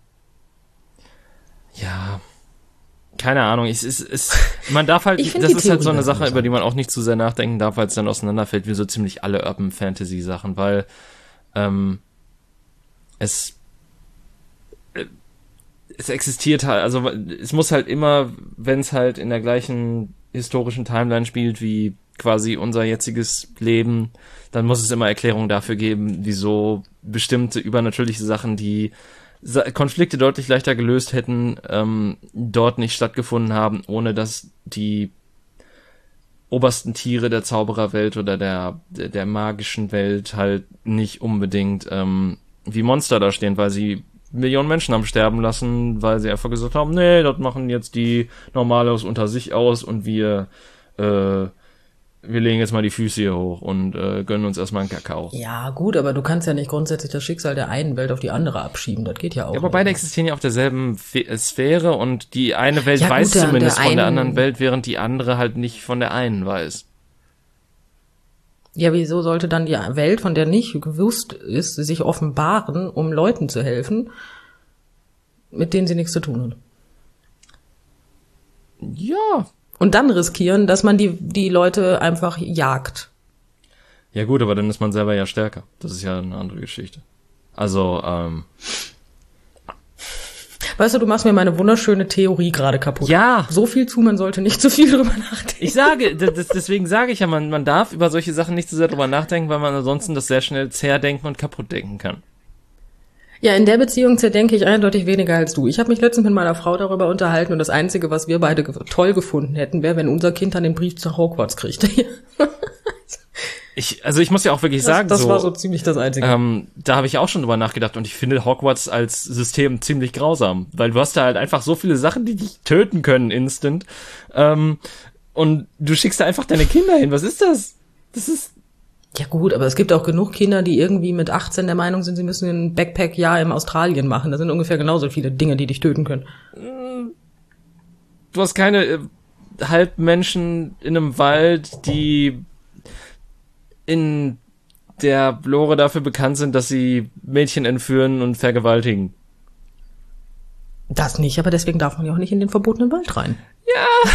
Ja, keine Ahnung, es ist, es, man darf halt, das ist halt so eine Sache, über die man auch nicht zu sehr nachdenken darf, weil es dann auseinanderfällt, wie so ziemlich alle Urban Fantasy Sachen, weil, ähm, es, äh, es existiert halt, also es muss halt immer, wenn es halt in der gleichen historischen Timeline spielt wie quasi unser jetziges Leben, dann muss es immer Erklärungen dafür geben, wieso bestimmte übernatürliche Sachen, die Konflikte deutlich leichter gelöst hätten, ähm, dort nicht stattgefunden haben, ohne dass die obersten Tiere der Zaubererwelt oder der, der der magischen Welt halt nicht unbedingt ähm, wie Monster da stehen, weil sie Millionen Menschen haben sterben lassen, weil sie einfach gesagt haben, nee, das machen jetzt die Normalos unter sich aus und wir äh, wir legen jetzt mal die Füße hier hoch und äh, gönnen uns erstmal einen Kakao. Ja, gut, aber du kannst ja nicht grundsätzlich das Schicksal der einen Welt auf die andere abschieben. Das geht ja auch. Ja, aber beide existieren ja auf derselben Fe- Sphäre und die eine Welt Ja, weiß gut, der- zumindest der von der einen- anderen Welt, während die andere halt nicht von der einen weiß. Ja, wieso sollte dann die Welt, von der nicht gewusst ist, sich offenbaren, um Leuten zu helfen, mit denen sie nichts zu tun hat? Ja. Und dann riskieren, dass man die, die Leute einfach jagt. Ja gut, aber dann ist man selber ja stärker. Das ist ja eine andere Geschichte. Also, ähm... Weißt du, du machst mir meine wunderschöne Theorie gerade kaputt. Ja. So viel zu, man sollte nicht zu viel drüber nachdenken. Ich sage, das, deswegen sage ich ja, man, man darf über solche Sachen nicht zu sehr drüber nachdenken, weil man ansonsten das sehr schnell zerdenken und kaputt denken kann. Ja, in der Beziehung zerdenke ich eindeutig weniger als du. Ich habe mich letztens mit meiner Frau darüber unterhalten und das Einzige, was wir beide ge- toll gefunden hätten, wäre, wenn unser Kind dann den Brief zu Hogwarts kriegt. Ich, also ich muss ja auch wirklich Das, sagen, das so, war so ziemlich das Einzige. ähm, da habe ich auch schon drüber nachgedacht und ich finde Hogwarts als System ziemlich grausam, weil du hast da halt einfach so viele Sachen, die dich töten können instant, ähm, und du schickst da einfach deine Kinder hin. Was ist das? Das ist... Ja gut, aber es gibt auch genug Kinder, die irgendwie mit achtzehn der Meinung sind, sie müssen ein Backpack-Jahr in Australien machen. Das sind ungefähr genauso viele Dinge, die dich töten können. Du hast keine äh, Halbmenschen in einem Wald, die in der Lore dafür bekannt sind, dass sie Mädchen entführen und vergewaltigen. Das nicht, aber deswegen darf man ja auch nicht in den verbotenen Wald rein. Ja.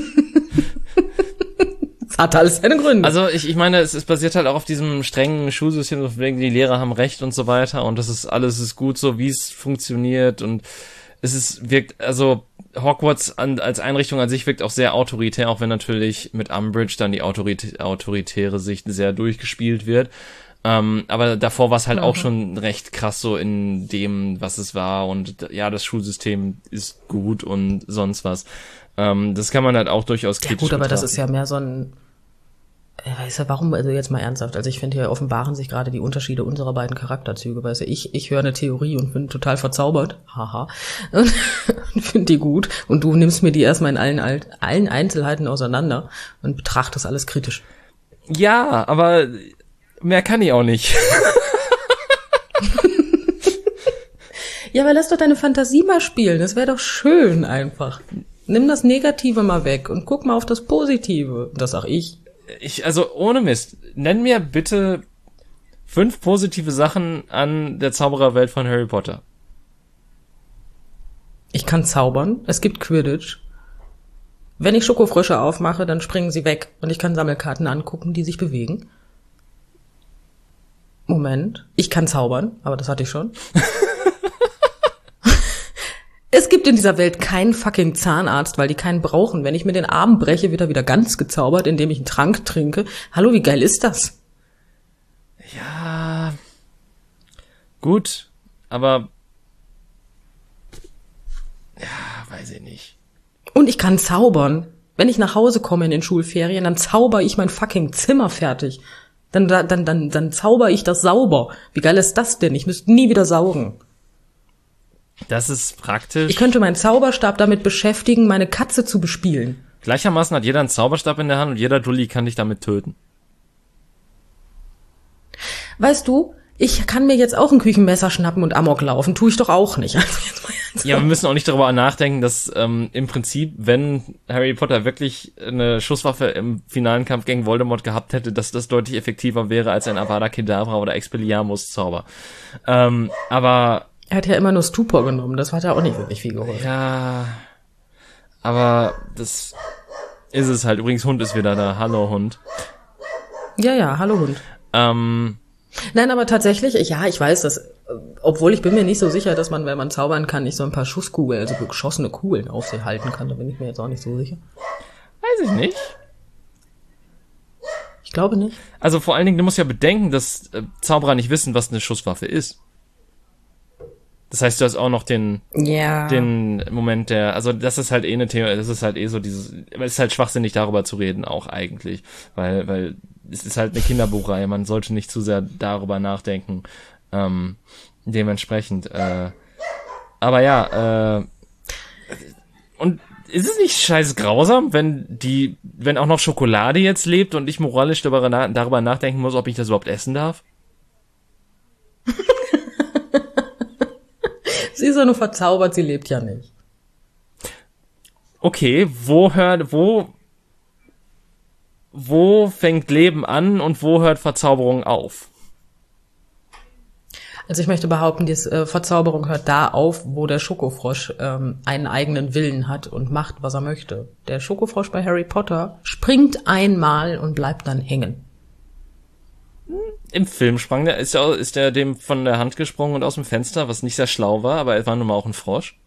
Das hat alles seine Gründe. Also ich, ich meine, es, es basiert halt auch auf diesem strengen Schulsystem, so von wegen die Lehrer haben Recht und so weiter und das ist alles ist gut so, wie es funktioniert und es ist wirkt, also Hogwarts an, als Einrichtung an sich wirkt auch sehr autoritär, auch wenn natürlich mit Umbridge dann die autorit- autoritäre Sicht sehr durchgespielt wird. Ähm, aber davor war es halt mhm. auch schon recht krass so in dem, was es war und ja, das Schulsystem ist gut und sonst was. Ähm, das kann man halt auch durchaus kritisch Ja gut, aber betrachten. das ist ja mehr so ein, äh, weißt du, warum, also jetzt mal ernsthaft, also ich finde, hier offenbaren sich gerade die Unterschiede unserer beiden Charakterzüge, weißt du, ich, ich höre eine Theorie und bin total verzaubert, haha, und finde die gut und du nimmst mir die erstmal in allen, allen Einzelheiten auseinander und betrachtest alles kritisch. Ja, aber mehr kann ich auch nicht. Ja, aber lass doch deine Fantasie mal spielen, das wäre doch schön einfach. Nimm das Negative mal weg und guck mal auf das Positive. Das sag ich. Ich, also ohne Mist, nenn mir bitte fünf positive Sachen an der Zaubererwelt von Harry Potter. Ich kann zaubern, es gibt Quidditch. Wenn ich Schokofrösche aufmache, dann springen sie weg und ich kann Sammelkarten angucken, die sich bewegen. Moment, ich kann zaubern, aber das hatte ich schon. Es gibt in dieser Welt keinen fucking Zahnarzt, weil die keinen brauchen. Wenn ich mir den Arm breche, wird er wieder ganz gezaubert, indem ich einen Trank trinke. Hallo, wie geil ist das? Ja, gut, aber ja, weiß ich nicht. Und ich kann zaubern. Wenn ich nach Hause komme in den Schulferien, dann zauber ich mein fucking Zimmer fertig. Dann, dann, dann, dann zauber ich das sauber. Wie geil ist das denn? Ich müsste nie wieder saugen. Das ist praktisch. Ich könnte meinen Zauberstab damit beschäftigen, meine Katze zu bespielen. Gleichermaßen hat jeder einen Zauberstab in der Hand und jeder Dulli kann dich damit töten. Weißt du, ich kann mir jetzt auch ein Küchenmesser schnappen und Amok laufen. Tue ich doch auch nicht. Also jetzt mal ernsthaft. Ja, wir müssen auch nicht darüber nachdenken, dass ähm, im Prinzip, wenn Harry Potter wirklich eine Schusswaffe im finalen Kampf gegen Voldemort gehabt hätte, dass das deutlich effektiver wäre als ein Avada Kedavra oder Expelliarmus-Zauber. Ähm, aber Er hat ja immer nur Stupor genommen, das hat ja auch nicht wirklich viel geholfen. ja, aber das ist es halt. Übrigens, Hund ist wieder da. Hallo, Hund. Ja, ja, hallo Hund. Ähm, Nein, aber tatsächlich, ja, ich weiß das, äh, obwohl ich bin mir nicht so sicher, dass man, wenn man zaubern kann, nicht so ein paar Schusskugeln, also geschossene Kugeln auf sich halten kann, da bin ich mir jetzt auch nicht so sicher. weiß ich nicht. Ich glaube nicht. Also vor allen Dingen, du musst ja bedenken, dass äh, Zauberer nicht wissen, was eine Schusswaffe ist. Das heißt, du hast auch noch den Ja. den Moment der, also das ist halt eh eine Thema, das ist halt eh so dieses, aber es ist halt schwachsinnig darüber zu reden auch eigentlich, weil weil es ist halt eine Kinderbuchreihe, man sollte nicht zu sehr darüber nachdenken, ähm, dementsprechend, äh, aber ja, äh, und ist es nicht scheiß grausam, wenn die, wenn auch noch Schokolade jetzt lebt und ich moralisch darüber, darüber nachdenken muss, ob ich das überhaupt essen darf? Sie ist ja nur verzaubert, sie lebt ja nicht. Okay, wo hört, wo, wo fängt Leben an und wo hört Verzauberung auf? Also ich möchte behaupten, die äh, Verzauberung hört da auf, wo der Schokofrosch ähm, einen eigenen Willen hat und macht, was er möchte. Der Schokofrosch bei Harry Potter springt einmal und bleibt dann hängen. Im Film sprang der, ist der, ist der dem von der Hand gesprungen und aus dem Fenster, was nicht sehr schlau war, aber er war nun mal auch ein Frosch.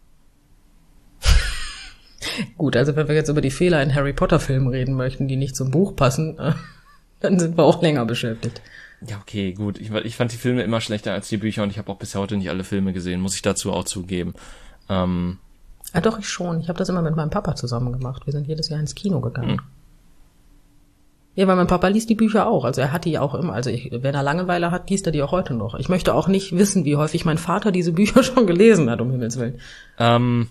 Gut, also wenn wir jetzt über die Fehler in Harry Potter Filmen reden möchten, die nicht zum Buch passen, äh, dann sind wir auch länger beschäftigt. Ja, okay, gut. Ich, ich fand die Filme immer schlechter als die Bücher und ich habe auch bis heute nicht alle Filme gesehen, muss ich dazu auch zugeben. Ähm, ja, doch, ich schon. Ich habe das immer mit meinem Papa zusammen gemacht. Wir sind jedes Jahr ins Kino gegangen. Mhm. Ja, weil mein Papa liest die Bücher auch. Also er hat die auch immer. Also ich, wenn er Langeweile hat, liest er die auch heute noch. Ich möchte auch nicht wissen, wie häufig mein Vater diese Bücher schon gelesen hat, um Himmels Willen. Ähm,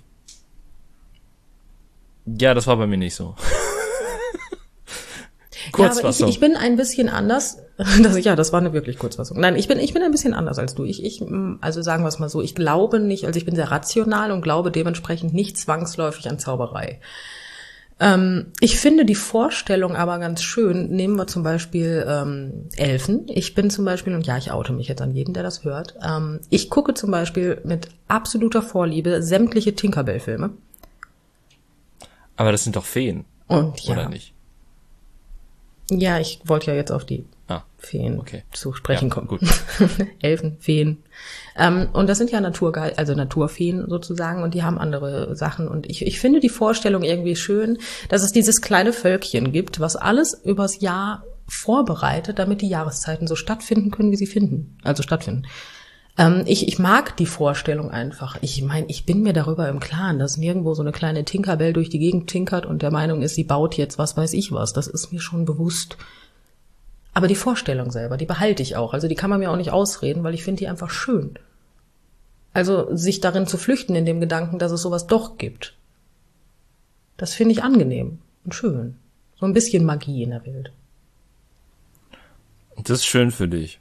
ja, das war bei mir nicht so. Kurzfassung. Ja, aber ich, ich bin ein bisschen anders. Das, ja, das war eine wirklich Kurzfassung. Nein, ich bin ich bin ein bisschen anders als du. Ich, ich also sagen wir es mal so, ich glaube nicht, also ich bin sehr rational und glaube dementsprechend nicht zwangsläufig an Zauberei. Ähm, ich finde die Vorstellung aber ganz schön. Nehmen wir zum Beispiel ähm, Elfen. Ich bin zum Beispiel, und ja, ich oute mich jetzt an jeden, der das hört, ähm, ich gucke zum Beispiel mit absoluter Vorliebe sämtliche Tinkerbell-Filme. Aber das sind doch Feen. Und ja. Oder nicht? Ja, ich wollte ja jetzt auf die ah, Feen okay. zu sprechen ja, kommen. Gut. Elfen, Feen. Ähm, und das sind ja Naturge- also Naturfeen sozusagen und die haben andere Sachen. Und ich, ich finde die Vorstellung irgendwie schön, dass es dieses kleine Völkchen gibt, was alles übers Jahr vorbereitet, damit die Jahreszeiten so stattfinden können, wie sie finden. Also stattfinden. Ähm, ich, ich mag die Vorstellung einfach. Ich meine, ich bin mir darüber im Klaren, dass nirgendwo so eine kleine Tinkerbell durch die Gegend tinkert und der Meinung ist, sie baut jetzt was weiß ich was. Das ist mir schon bewusst. Aber die Vorstellung selber, die behalte ich auch. Also die kann man mir auch nicht ausreden, weil ich finde die einfach schön. Also sich darin zu flüchten in dem Gedanken, dass es sowas doch gibt. Das finde ich angenehm und schön. So ein bisschen Magie in der Welt. Das ist schön für dich.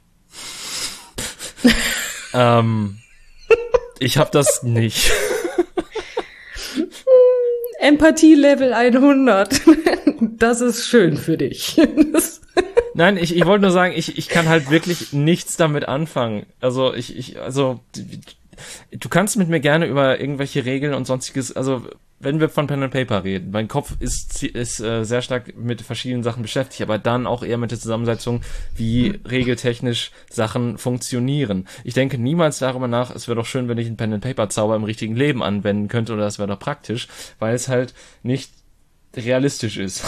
ähm, ich hab das nicht. Empathie-Level hundert. Das ist schön für dich. Nein, ich, ich wollte nur sagen, ich, ich kann halt wirklich nichts damit anfangen. Also ich, ich, also du kannst mit mir gerne über irgendwelche Regeln und sonstiges, also wenn wir von Pen and Paper reden, mein Kopf ist, ist äh, sehr stark mit verschiedenen Sachen beschäftigt, aber dann auch eher mit der Zusammensetzung, wie regeltechnisch Sachen funktionieren. Ich denke niemals darüber nach, es wäre doch schön, wenn ich einen Pen and Paper Zauber im richtigen Leben anwenden könnte, oder das wäre doch praktisch, weil es halt nicht realistisch ist.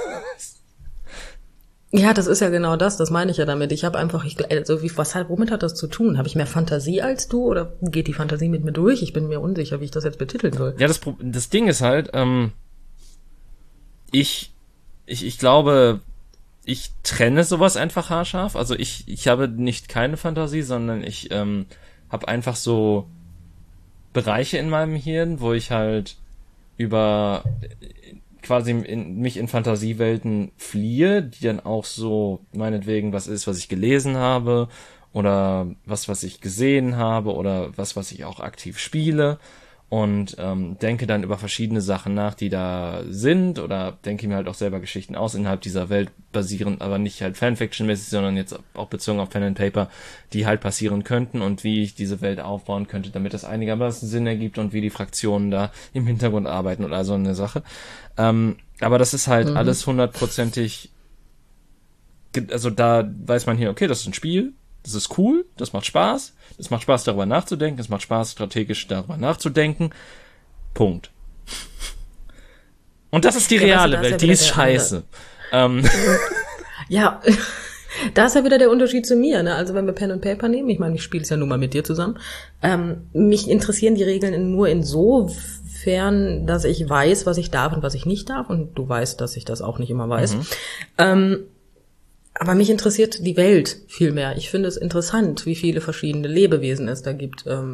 Ja, das ist ja genau das, das meine ich ja damit. Ich habe einfach, ich, also wie, was hat, womit hat das zu tun? Habe ich mehr Fantasie als du oder geht die Fantasie mit mir durch? Ich bin mir unsicher, wie ich das jetzt betiteln soll. Ja, das, das Ding ist halt, ähm, ich, ich, ich glaube, ich trenne sowas einfach haarscharf. Also ich, ich habe nicht keine Fantasie, sondern ich ähm, habe einfach so Bereiche in meinem Hirn, wo ich halt über quasi in, mich in Fantasiewelten fliehe, die dann auch so meinetwegen was ist, was ich gelesen habe oder was, was ich gesehen habe oder was, was ich auch aktiv spiele und ähm, denke dann über verschiedene Sachen nach, die da sind oder denke mir halt auch selber Geschichten aus innerhalb dieser Welt basierend, aber nicht halt Fanfiction-mäßig, sondern jetzt auch bezogen auf Pen and Paper, die halt passieren könnten und wie ich diese Welt aufbauen könnte, damit das einigermaßen Sinn ergibt und wie die Fraktionen da im Hintergrund arbeiten oder so eine Sache. Ähm, aber das ist halt mhm. alles hundertprozentig, also da weiß man hier, okay, das ist ein Spiel, das ist cool, das macht Spaß, es macht Spaß darüber nachzudenken, es macht Spaß strategisch darüber nachzudenken, Punkt. Und das ist die ja, reale weißt du, Welt, die ist scheiße. Ähm. Ja, da ist ja wieder der Unterschied zu mir, ne? Also wenn wir Pen and Paper nehmen, ich meine, ich spiele es ja nun mal mit dir zusammen, ähm, mich interessieren die Regeln nur insofern, dass ich weiß, was ich darf und was ich nicht darf, und du weißt, dass ich das auch nicht immer weiß. Mhm. Ähm, aber mich interessiert die Welt viel mehr. Ich finde es interessant, wie viele verschiedene Lebewesen es da gibt. Ähm,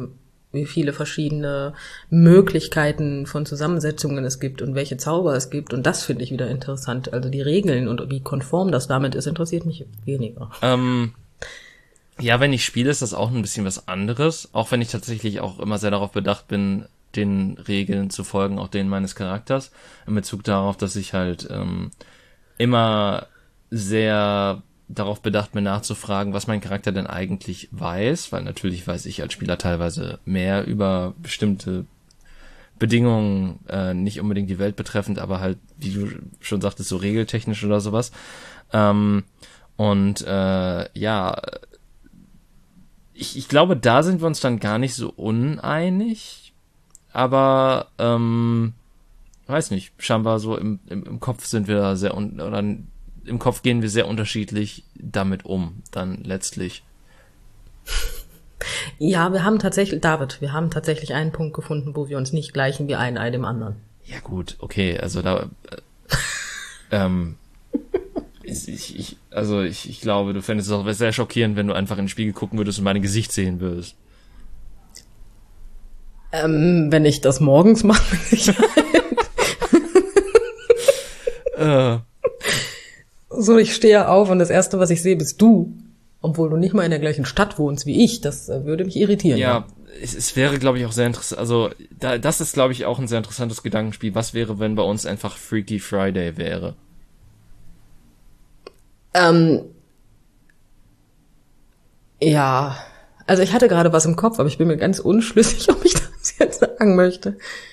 wie viele verschiedene Möglichkeiten von Zusammensetzungen es gibt und welche Zauber es gibt. Und das finde ich wieder interessant. Also die Regeln und wie konform das damit ist, interessiert mich weniger. Ähm, ja, wenn ich spiele, ist das auch ein bisschen was anderes. Auch wenn ich tatsächlich auch immer sehr darauf bedacht bin, den Regeln zu folgen, auch denen meines Charakters. In Bezug darauf, dass ich halt ähm, immer sehr darauf bedacht bin, nachzufragen, was mein Charakter denn eigentlich weiß, weil natürlich weiß ich als Spieler teilweise mehr über bestimmte Bedingungen, äh, nicht unbedingt die Welt betreffend, aber halt, wie du schon sagtest, so regeltechnisch oder sowas. Ähm, und äh, ja, ich, ich glaube, da sind wir uns dann gar nicht so uneinig, aber ähm, weiß nicht, scheinbar so im, im, im Kopf sind wir da sehr un- oder im Kopf gehen wir sehr unterschiedlich damit um, dann letztlich. Ja, wir haben tatsächlich, David, wir haben tatsächlich einen Punkt gefunden, wo wir uns nicht gleichen wie ein Ei dem anderen. Ja gut, okay, also da, äh, ähm, ich, ich, also ich, ich glaube, du fändest es auch sehr schockierend, wenn du einfach in den Spiegel gucken würdest und mein Gesicht sehen würdest. Ähm, wenn ich das morgens mache, mit Sicherheit. äh. So, ich stehe auf und das Erste, was ich sehe, bist du. Obwohl du nicht mal in der gleichen Stadt wohnst wie ich. Das äh, würde mich irritieren. Ja, es, es wäre, glaube ich, auch sehr interessant. Also, da, das ist, glaube ich, auch ein sehr interessantes Gedankenspiel. Was wäre, wenn bei uns einfach Freaky Friday wäre? Ähm, ja, also ich hatte gerade was im Kopf, aber ich bin mir ganz unschlüssig, ob ich das jetzt sagen möchte.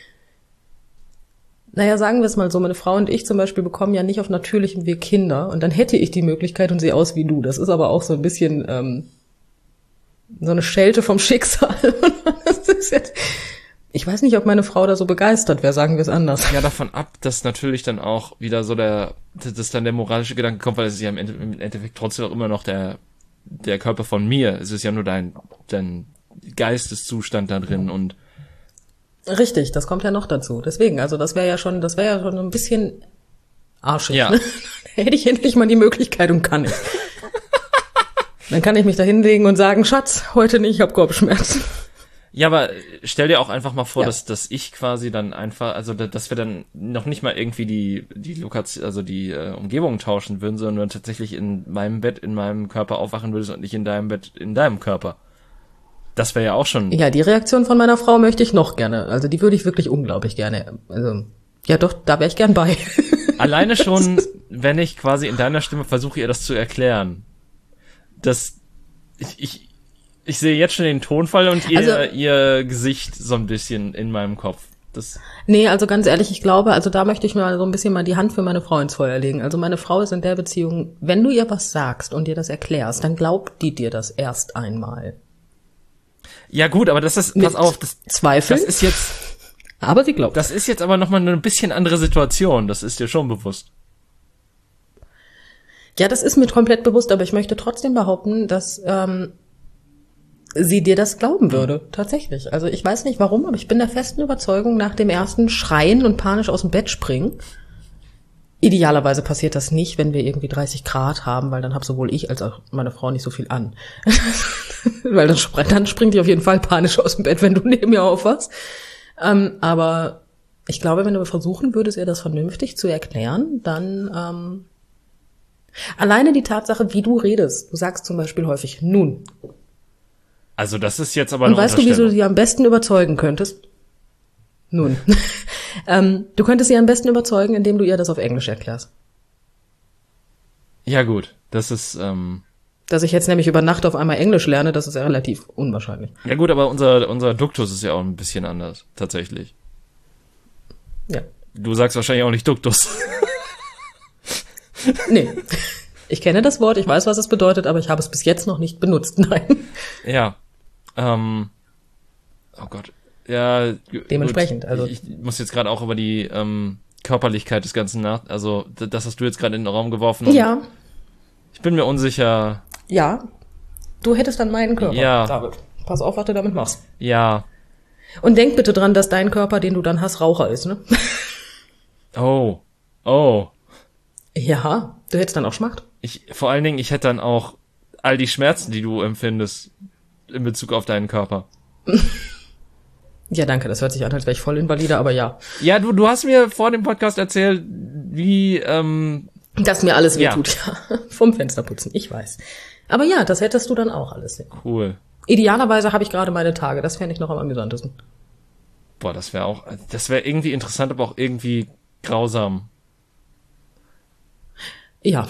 Naja, sagen wir es mal so, meine Frau und ich zum Beispiel bekommen ja nicht auf natürlichem Weg Kinder und dann hätte ich die Möglichkeit und sehe aus wie du. Das ist aber auch so ein bisschen ähm, so eine Schelte vom Schicksal. Das ist jetzt, ich weiß nicht, ob meine Frau da so begeistert wäre, sagen wir es anders. Ja, davon ab, dass natürlich dann auch wieder so der, dass dann der moralische Gedanke kommt, weil es ist ja im Ende- im Endeffekt trotzdem auch immer noch der der Körper von mir. Es ist ja nur dein dein Geisteszustand da drin und Richtig, das kommt ja noch dazu. Deswegen, also das wäre ja schon, das wäre ja schon ein bisschen arschig. Ja. Ne? Hätte ich endlich mal die Möglichkeit und kann ich. Dann kann ich mich da hinlegen und sagen, Schatz, heute nicht, ich hab Kopfschmerzen. ja, aber stell dir auch einfach mal vor, Ja. dass dass ich quasi dann einfach, also da- dass wir dann noch nicht mal irgendwie die die Lokation, also die äh, Umgebung tauschen würden, sondern tatsächlich in meinem Bett in meinem Körper aufwachen würdest und nicht in deinem Bett in deinem Körper. Das wäre ja auch schon. Ja, die Reaktion von meiner Frau möchte ich noch gerne. Also die würde ich wirklich unglaublich gerne. Also ja, doch, da wäre ich gern bei. Alleine schon, wenn ich quasi in deiner Stimme versuche, ihr das zu erklären. Das, ich, ich, ich sehe jetzt schon den Tonfall und ihr, Also- ihr Gesicht so ein bisschen in meinem Kopf. Das, Nee, also ganz ehrlich, ich glaube, also da möchte ich mal so ein bisschen mal die Hand für meine Frau ins Feuer legen. Also meine Frau ist in der Beziehung, wenn du ihr was sagst und ihr das erklärst, dann glaubt die dir das erst einmal. ja gut, aber das ist, Mit pass auf, das, Zweifeln, das ist jetzt, aber sie glaubt. das ist jetzt aber nochmal eine bisschen andere Situation. Das ist dir schon bewusst. Ja, das ist mir komplett bewusst, aber ich möchte trotzdem behaupten, dass ähm, sie dir das glauben würde, tatsächlich. Also ich weiß nicht warum, aber ich bin der festen Überzeugung, nach dem ersten Schreien und panisch aus dem Bett springen, idealerweise passiert das nicht, wenn wir irgendwie dreißig Grad haben, weil dann hab sowohl ich als auch meine Frau nicht so viel an. Weil dann, spr- dann springt die auf jeden Fall panisch aus dem Bett, wenn du neben mir aufwachst. Ähm, aber ich glaube, wenn du versuchen würdest, ihr das vernünftig zu erklären, dann ähm, alleine die Tatsache, wie du redest. Du sagst zum Beispiel häufig nun. Also das ist jetzt aber Und eine weißt du, wie du Unterstellung. sie am besten überzeugen könntest? Nun. ähm, du könntest sie am besten überzeugen, indem du ihr das auf Englisch erklärst. Ja gut, das ist, ähm, Dass ich jetzt nämlich über Nacht auf einmal Englisch lerne, das ist ja relativ unwahrscheinlich. ja gut, aber unser, unser Duktus ist ja auch ein bisschen anders, tatsächlich. Ja. Du sagst wahrscheinlich auch nicht Duktus. Nee. Ich kenne das Wort, ich weiß, was es bedeutet, aber ich habe es bis jetzt noch nicht benutzt. Nein. Ja. Ähm, oh Gott. Ja. gu- Dementsprechend, gut. also- Ich, ich muss jetzt gerade auch über die ähm, Körperlichkeit des Ganzen nach... Also, d- das hast du jetzt gerade in den Raum geworfen. und Ja. Ich bin mir unsicher. Ja. Du hättest dann meinen Körper. Ja. David. Pass auf, was du damit machst. Ja. Und denk bitte dran, dass dein Körper, den du dann hast, Raucher ist, ne? Oh. Oh. Ja. Du hättest dann auch Schmacht. Ich, vor allen Dingen, ich hätte dann auch all die Schmerzen, die du empfindest in Bezug auf deinen Körper. Ja, danke, das hört sich an, als wäre ich voll invalide, aber ja. Ja, du, du hast mir vor dem Podcast erzählt, wie, ähm... Dass mir alles wehtut, ja. ja. Vom Fensterputzen, ich weiß. Aber ja, das hättest du dann auch alles hin. Cool. Idealerweise habe ich gerade meine Tage, das fände ich noch am amüsantesten. Boah, das wäre auch, das wäre irgendwie interessant, aber auch irgendwie grausam. Ja.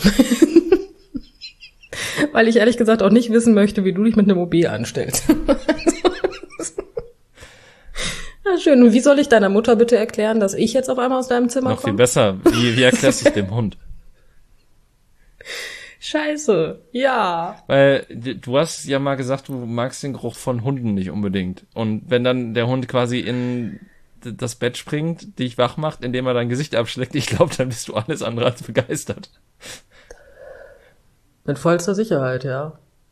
Weil ich ehrlich gesagt auch nicht wissen möchte, wie du dich mit einem O B anstellst. Ja, schön. Und wie soll ich deiner Mutter bitte erklären, dass ich jetzt auf einmal aus deinem Zimmer komme? Noch viel besser. Wie, wie erklärst du es dem Hund? Scheiße, ja. Weil du hast ja mal gesagt, du magst den Geruch von Hunden nicht unbedingt. Und wenn dann der Hund quasi in das Bett springt, dich wach macht, indem er dein Gesicht abschleckt, ich glaube, dann bist du alles andere als begeistert. Mit vollster Sicherheit, ja.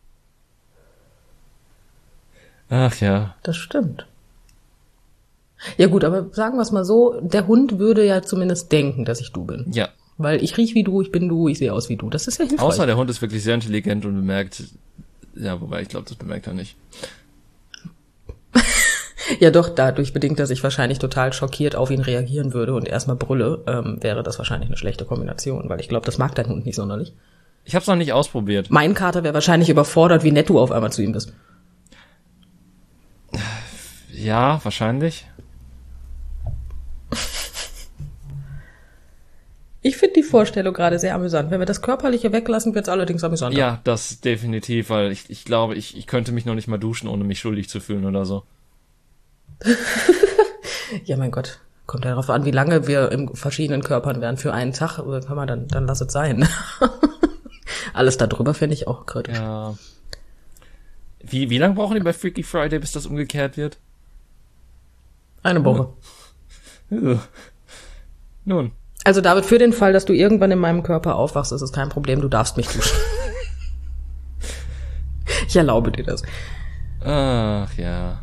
Ach ja. Das stimmt. Ja gut, aber sagen wir es mal so, der Hund würde ja zumindest denken, dass ich du bin. Ja. Weil ich riech wie du, ich bin du, ich sehe aus wie du. Das ist ja hilfreich. Außer der Hund ist wirklich sehr intelligent und bemerkt, ja, wobei ich glaube, das bemerkt er nicht. Ja doch, dadurch bedingt, dass ich wahrscheinlich total schockiert auf ihn reagieren würde und erstmal brülle, ähm, wäre das wahrscheinlich eine schlechte Kombination, weil ich glaube, das mag dein Hund nicht sonderlich. Ich habe es noch nicht ausprobiert. Mein Kater wäre wahrscheinlich überfordert, wie nett du auf einmal zu ihm bist. Ja, wahrscheinlich. Ich finde die Vorstellung gerade sehr amüsant. Wenn wir das Körperliche weglassen, wird es allerdings amüsanter. Ja, das definitiv, weil ich, ich glaube, ich, ich könnte mich noch nicht mal duschen, ohne mich schuldig zu fühlen oder so. Ja, mein Gott. Kommt ja darauf an, wie lange wir in verschiedenen Körpern wären. Für einen Tag kann man dann, dann lass es sein. Alles darüber finde ich auch kritisch. Ja. Wie, wie lange brauchen die bei Freaky Friday, bis das umgekehrt wird? Eine Woche. Nun. Also David, für den Fall, dass du irgendwann in meinem Körper aufwachst, ist es kein Problem, du darfst mich duschen. Ich erlaube dir das. Ach ja.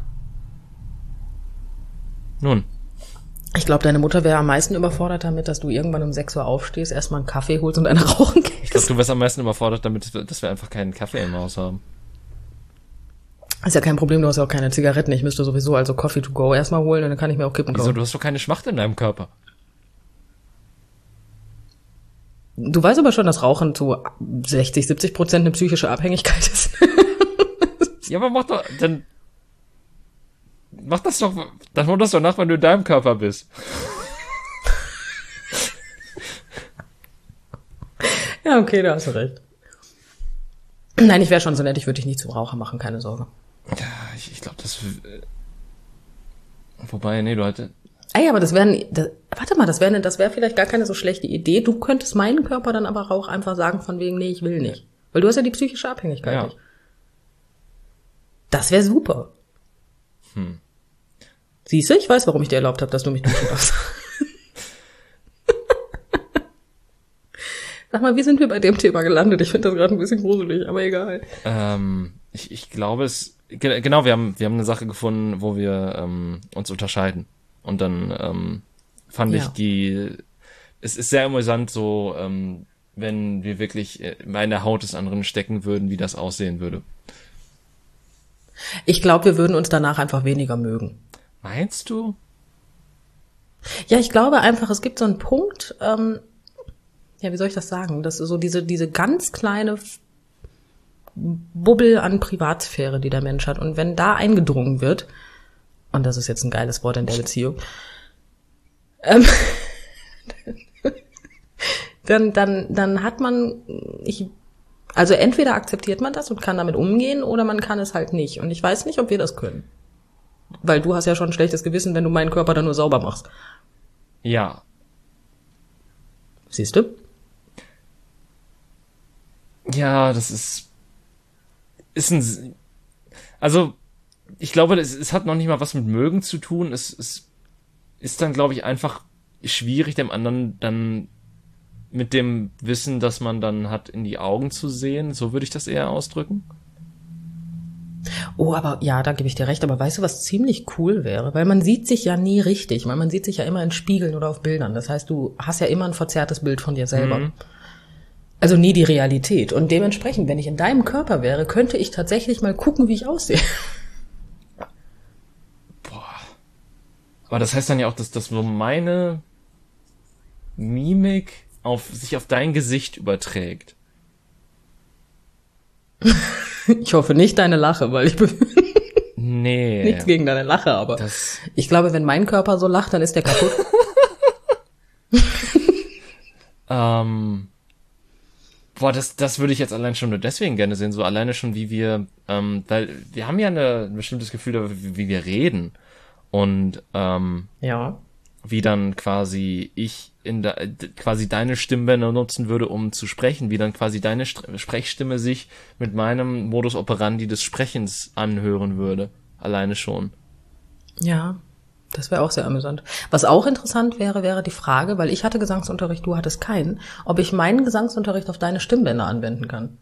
Nun. Ich glaube, deine Mutter wäre am meisten überfordert damit, dass du irgendwann um sechs Uhr aufstehst, erstmal einen Kaffee holst und eine rauchen gehst. Ich glaube, du wärst am meisten überfordert damit, dass wir einfach keinen Kaffee im Haus haben. Ist ja kein Problem, du hast ja auch keine Zigaretten. Ich müsste sowieso also Coffee to go erstmal holen und dann kann ich mir auch Kippen kaufen. Wieso? Du hast doch keine Schmacht in deinem Körper. Du weißt aber schon, dass Rauchen zu sechzig, siebzig Prozent eine psychische Abhängigkeit ist. Ja, aber mach doch, dann, mach das doch, dann hol das doch nach, wenn du in deinem Körper bist. Ja, okay, da hast du recht. Nein, ich wäre schon so nett, ich würde dich nicht zum Raucher machen, keine Sorge. Ja, ich, ich glaube, das, äh, wobei, nee, du hattest, Ey, aber das wäre, das, warte mal, das wäre das wäre vielleicht gar keine so schlechte Idee. Du könntest meinen Körper dann aber auch einfach sagen von wegen, nee, ich will nicht. Weil du hast ja die psychische Abhängigkeit ja. nicht. Das wäre super. Hm. Siehst du, ich weiß, warum ich dir erlaubt habe, dass du mich duschen darfst. Sag mal, wie sind wir bei dem Thema gelandet? Ich finde das gerade ein bisschen gruselig, aber egal. Ähm, ich, ich glaube es, ge- genau, wir haben, wir haben eine Sache gefunden, wo wir ähm, uns unterscheiden. Und dann ähm, fand Ja. ich die, es ist sehr amüsant so, ähm, wenn wir wirklich in der Haut des anderen stecken würden, wie das aussehen würde. Ich glaube, wir würden uns danach einfach weniger mögen. Meinst du? Ja, ich glaube einfach, es gibt so einen Punkt, ähm, ja, wie soll ich das sagen? Das ist so diese, diese ganz kleine Bubbel an Privatsphäre, die der Mensch hat. Und wenn da eingedrungen wird, und das ist jetzt ein geiles Wort in der Beziehung, ähm, dann, dann, dann hat man, ich, also entweder akzeptiert man das und kann damit umgehen, oder man kann es halt nicht. Und ich weiß nicht, ob wir das können. Weil du hast ja schon ein schlechtes Gewissen, wenn du meinen Körper dann nur sauber machst. Ja. Siehst du? Ja, das ist, ist ein, also, ich glaube, es, es hat noch nicht mal was mit mögen zu tun. Es, es ist dann, glaube ich, einfach schwierig, dem anderen dann mit dem Wissen, das man dann hat, in die Augen zu sehen. So würde ich das eher ausdrücken. Oh, aber ja, da gebe ich dir recht. Aber weißt du, was ziemlich cool wäre? Weil man sieht sich ja nie richtig. Weil man sieht sich ja immer in Spiegeln oder auf Bildern. Das heißt, du hast ja immer ein verzerrtes Bild von dir selber. Mhm. Also nie die Realität. Und dementsprechend, wenn ich in deinem Körper wäre, könnte ich tatsächlich mal gucken, wie ich aussehe. Boah. Aber das heißt dann ja auch, dass das so meine Mimik auf sich auf dein Gesicht überträgt. Ich hoffe nicht deine Lache, weil ich bin nee. nichts gegen deine Lache, aber das ich glaube, wenn mein Körper so lacht, dann ist der kaputt. ähm, boah, das, das würde ich jetzt allein schon nur deswegen gerne sehen, so alleine schon, wie wir, ähm, weil wir haben ja eine, ein bestimmtes Gefühl darüber, wie, wie wir reden und ähm, ja. wie dann quasi ich in der, quasi deine Stimmbänder nutzen würde, um zu sprechen, wie dann quasi deine St- Sprechstimme sich mit meinem Modus operandi des Sprechens anhören würde. Alleine schon. Ja, das wäre auch sehr amüsant. Was auch interessant wäre, wäre die Frage, weil ich hatte Gesangsunterricht, du hattest keinen, ob ich meinen Gesangsunterricht auf deine Stimmbänder anwenden kann.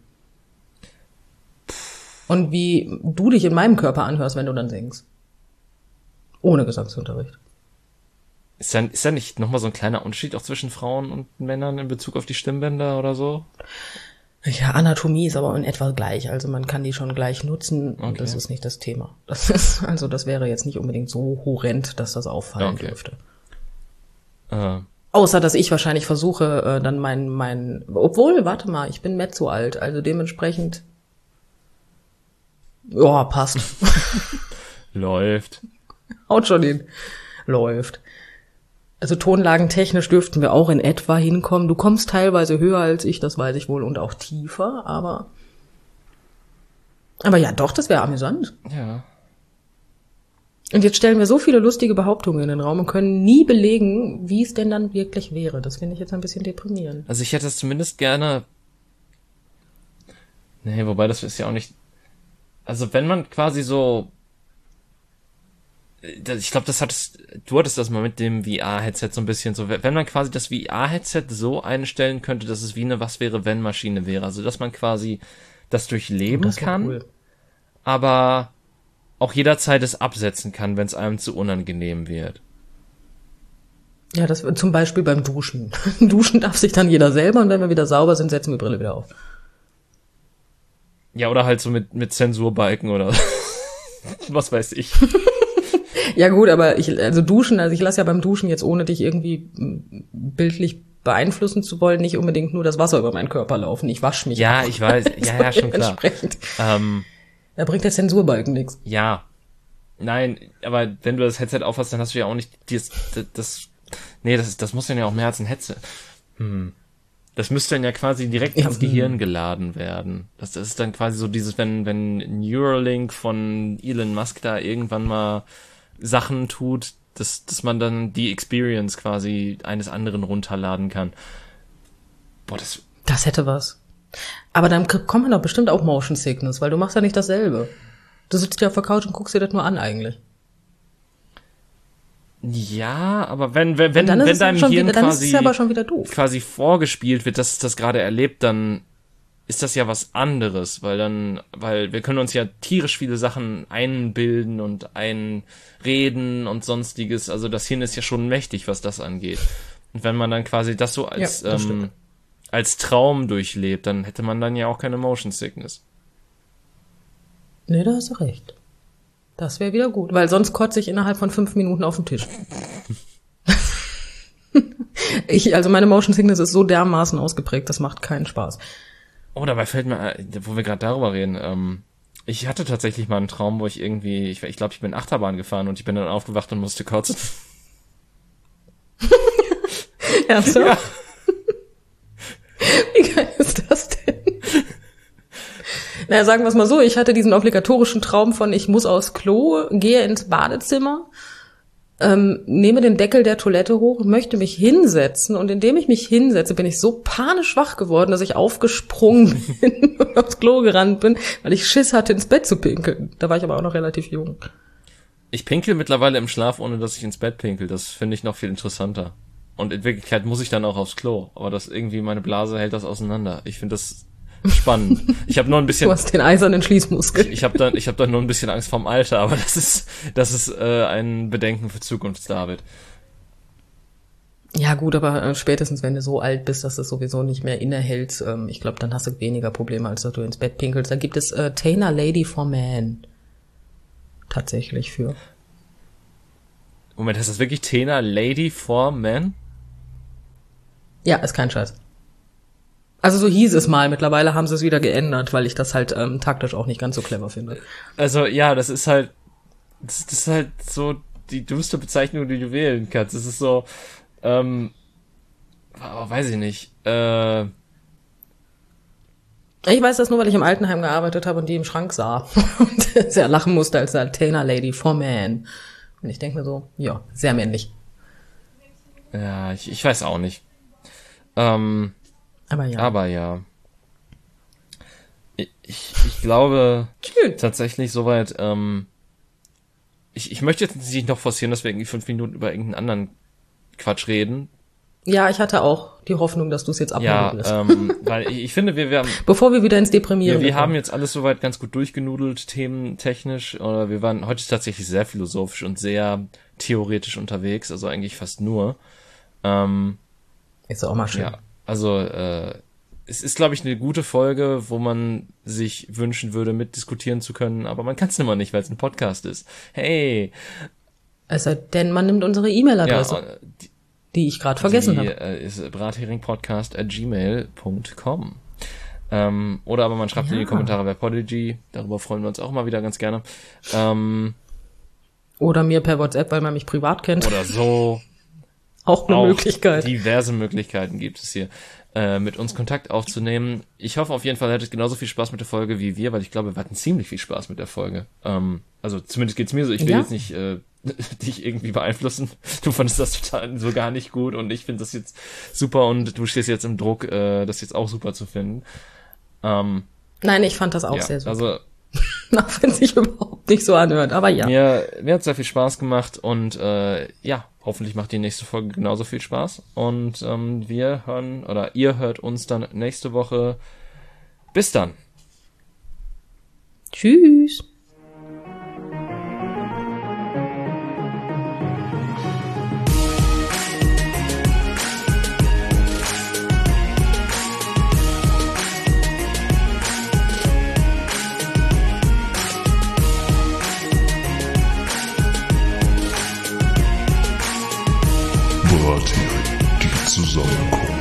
Und wie du dich in meinem Körper anhörst, wenn du dann singst. Ohne Gesangsunterricht. Ist da, ist da nicht nochmal so ein kleiner Unterschied auch zwischen Frauen und Männern in Bezug auf die Stimmbänder oder so? Ja, Anatomie ist aber in etwa gleich. Also man kann die schon gleich nutzen und Okay. das ist nicht das Thema. Das ist, also das wäre jetzt nicht unbedingt so horrend, dass das auffallen Okay. dürfte. Äh, Außer, dass ich wahrscheinlich versuche, äh, dann mein, mein, obwohl, warte mal, ich bin mezzo alt, also dementsprechend, ja, passt. läuft. Haut schon hin. Läuft. Also tonlagentechnisch dürften wir auch in etwa hinkommen. Du kommst teilweise höher als ich, das weiß ich wohl, und auch tiefer, aber aber ja, doch, das wäre amüsant. Ja. Und jetzt stellen wir so viele lustige Behauptungen in den Raum und können nie belegen, wie es denn dann wirklich wäre. Das finde ich jetzt ein bisschen deprimierend. Also ich hätte es zumindest gerne. Nee, wobei das ist ja auch nicht. Also wenn man quasi so. Ich glaube, das hattest, du hattest das mal mit dem V R-Headset so ein bisschen so, wenn man quasi das V R-Headset so einstellen könnte, dass es wie eine Was-wäre-wenn-Maschine wäre, also dass man quasi das durchleben Das wär kann, cool. aber auch jederzeit es absetzen kann, wenn es einem zu unangenehm wird. Ja, das wird zum Beispiel beim Duschen. Duschen darf sich dann jeder selber und wenn wir wieder sauber sind, setzen wir die Brille wieder auf. Ja, oder halt so mit, mit Zensurbalken oder was weiß ich. Ja gut, aber ich, also duschen, also ich lasse ja beim Duschen jetzt, ohne dich irgendwie m, bildlich beeinflussen zu wollen, nicht unbedingt nur das Wasser über meinen Körper laufen. Ich wasche mich. Ja, auch. ich weiß. Ja, ja, schon klar. Entsprechend. Ähm, Da bringt der Zensurbalken nichts. ja. Nein, aber wenn du das Headset aufhast, dann hast du ja auch nicht das, das, das nee, das, das muss dann ja auch mehr als ein Headset. Hm. Das müsste dann ja quasi direkt Ja, ins Gehirn geladen werden. Das, das ist dann quasi so dieses, wenn, wenn Neuralink von Elon Musk da irgendwann mal Sachen tut, dass, dass man dann die Experience quasi eines anderen runterladen kann. Boah, das, Das hätte was. Aber dann k- kommt man doch bestimmt auch Motion Sickness, weil du machst ja nicht dasselbe. Du sitzt ja auf der Couch und guckst dir das nur an eigentlich. ja, aber wenn, wenn, wenn, Und dann ist wenn es deinem schon Hirn wieder, dann ist quasi, es aber schon wieder doof. quasi vorgespielt wird, dass es das gerade erlebt, dann ist das ja was anderes, weil dann, weil wir können uns ja tierisch viele Sachen einbilden und einreden und sonstiges, also das Hirn ist ja schon mächtig, was das angeht. Und wenn man dann quasi das so als, Ja, das ähm, stimmt. als Traum durchlebt, dann hätte man dann ja auch keine Motion Sickness. Nee, da hast du recht. Das wäre wieder gut, weil sonst kotze ich innerhalb von fünf Minuten auf den Tisch. ich, also meine Motion Sickness ist so dermaßen ausgeprägt, das macht keinen Spaß. Oh, dabei fällt mir, ein, wo wir gerade darüber reden, ähm, ich hatte tatsächlich mal einen Traum, wo ich irgendwie, ich, ich glaube, ich bin Achterbahn gefahren und ich bin dann aufgewacht und musste kotzen. Ernsthaft? Ja. Wie geil ist das denn? Naja, sagen wir es mal so, ich hatte diesen obligatorischen Traum von, ich muss aufs Klo, gehe ins Badezimmer, ähm, nehme den Deckel der Toilette hoch, möchte mich hinsetzen und indem ich mich hinsetze, bin ich so panisch wach geworden, dass ich aufgesprungen bin und aufs Klo gerannt bin, weil ich Schiss hatte, ins Bett zu pinkeln. Da war ich aber auch noch relativ jung. Ich pinkel mittlerweile im Schlaf, ohne dass ich ins Bett pinkel. Das finde ich noch viel interessanter. Und in Wirklichkeit muss ich dann auch aufs Klo. Aber das irgendwie, meine Blase hält das auseinander. Ich finde das spannend. Ich habe nur ein bisschen, Du hast den eisernen Schließmuskel. ich habe dann, ich habe dann nur ein bisschen Angst vorm Alter. Aber das ist, das ist äh, ein Bedenken für Zukunfts-David. Ja gut, aber äh, spätestens, wenn du so alt bist, dass du es sowieso nicht mehr innehältst, ähm, ich glaube, dann hast du weniger Probleme, als dass du ins Bett pinkelst. Da gibt es äh, Tainer Lady for Man. Tatsächlich für. Moment, heißt das wirklich Tena Lady for Men? Ja, ist kein Scheiß. Also so hieß es mal, mittlerweile haben sie es wieder geändert, weil ich das halt ähm, taktisch auch nicht ganz so clever finde. Also ja, das ist halt, das, das ist halt so die dümmste Bezeichnung, die du wählen kannst. Das ist so, ähm, oh, weiß ich nicht, äh... Ich weiß das nur, weil ich im Altenheim gearbeitet habe und die im Schrank sah. Und sehr lachen musste, als da Tena Lady for Man. Und ich denke mir so, ja, sehr männlich. Ja, ich, ich weiß auch nicht. Ähm, aber ja. Aber ja. Ich, ich glaube Schön. tatsächlich soweit, ähm, ich, ich möchte jetzt nicht noch forcieren, dass wir irgendwie fünf Minuten über irgendeinen anderen Quatsch reden. Ja, ich hatte auch die Hoffnung, dass du es jetzt abmoderierst. Ja, ähm, weil ich, ich finde, wir, wir haben... Bevor wir wieder ins Deprimieren Wir, wir haben jetzt alles soweit ganz gut durchgenudelt, thementechnisch. Oder wir waren heute tatsächlich sehr philosophisch und sehr theoretisch unterwegs, also eigentlich fast nur. Ähm, Ist auch mal schön. Ja, also äh, es ist, glaube ich, eine gute Folge, wo man sich wünschen würde, mitdiskutieren zu können, aber man kann es immer nicht, weil es ein Podcast ist. Hey! Also, denn man nimmt unsere E-Mail-Adresse, Ja, die, die ich gerade vergessen die, habe. äh, ist bratheringpodcast at gmail punkt com. Ähm, oder aber man schreibt Ja. in die Kommentare bei Podigy, darüber freuen wir uns auch mal wieder ganz gerne. Ähm, Oder mir per WhatsApp, weil man mich privat kennt. oder so. Auch eine Auch Möglichkeit. Diverse Möglichkeiten gibt es hier, äh, mit uns Kontakt aufzunehmen. Ich hoffe auf jeden Fall, ihr hattet genauso viel Spaß mit der Folge wie wir, weil ich glaube, wir hatten ziemlich viel Spaß mit der Folge. Ähm, also zumindest geht's mir so. Ich will Ja. jetzt nicht äh, dich irgendwie beeinflussen. Du fandest das total so gar nicht gut und ich finde das jetzt super und du stehst jetzt im Druck, äh, das jetzt auch super zu finden. Ähm, Nein, ich fand das auch ja, sehr super. also Auch wenn es sich überhaupt nicht so anhört, aber ja. Mir, mir hat sehr viel Spaß gemacht und äh, ja, hoffentlich macht die nächste Folge genauso viel Spaß. Und ähm, wir hören, oder ihr hört uns dann nächste Woche. Bis dann. Tschüss. Brathering, die Zusammenkunft.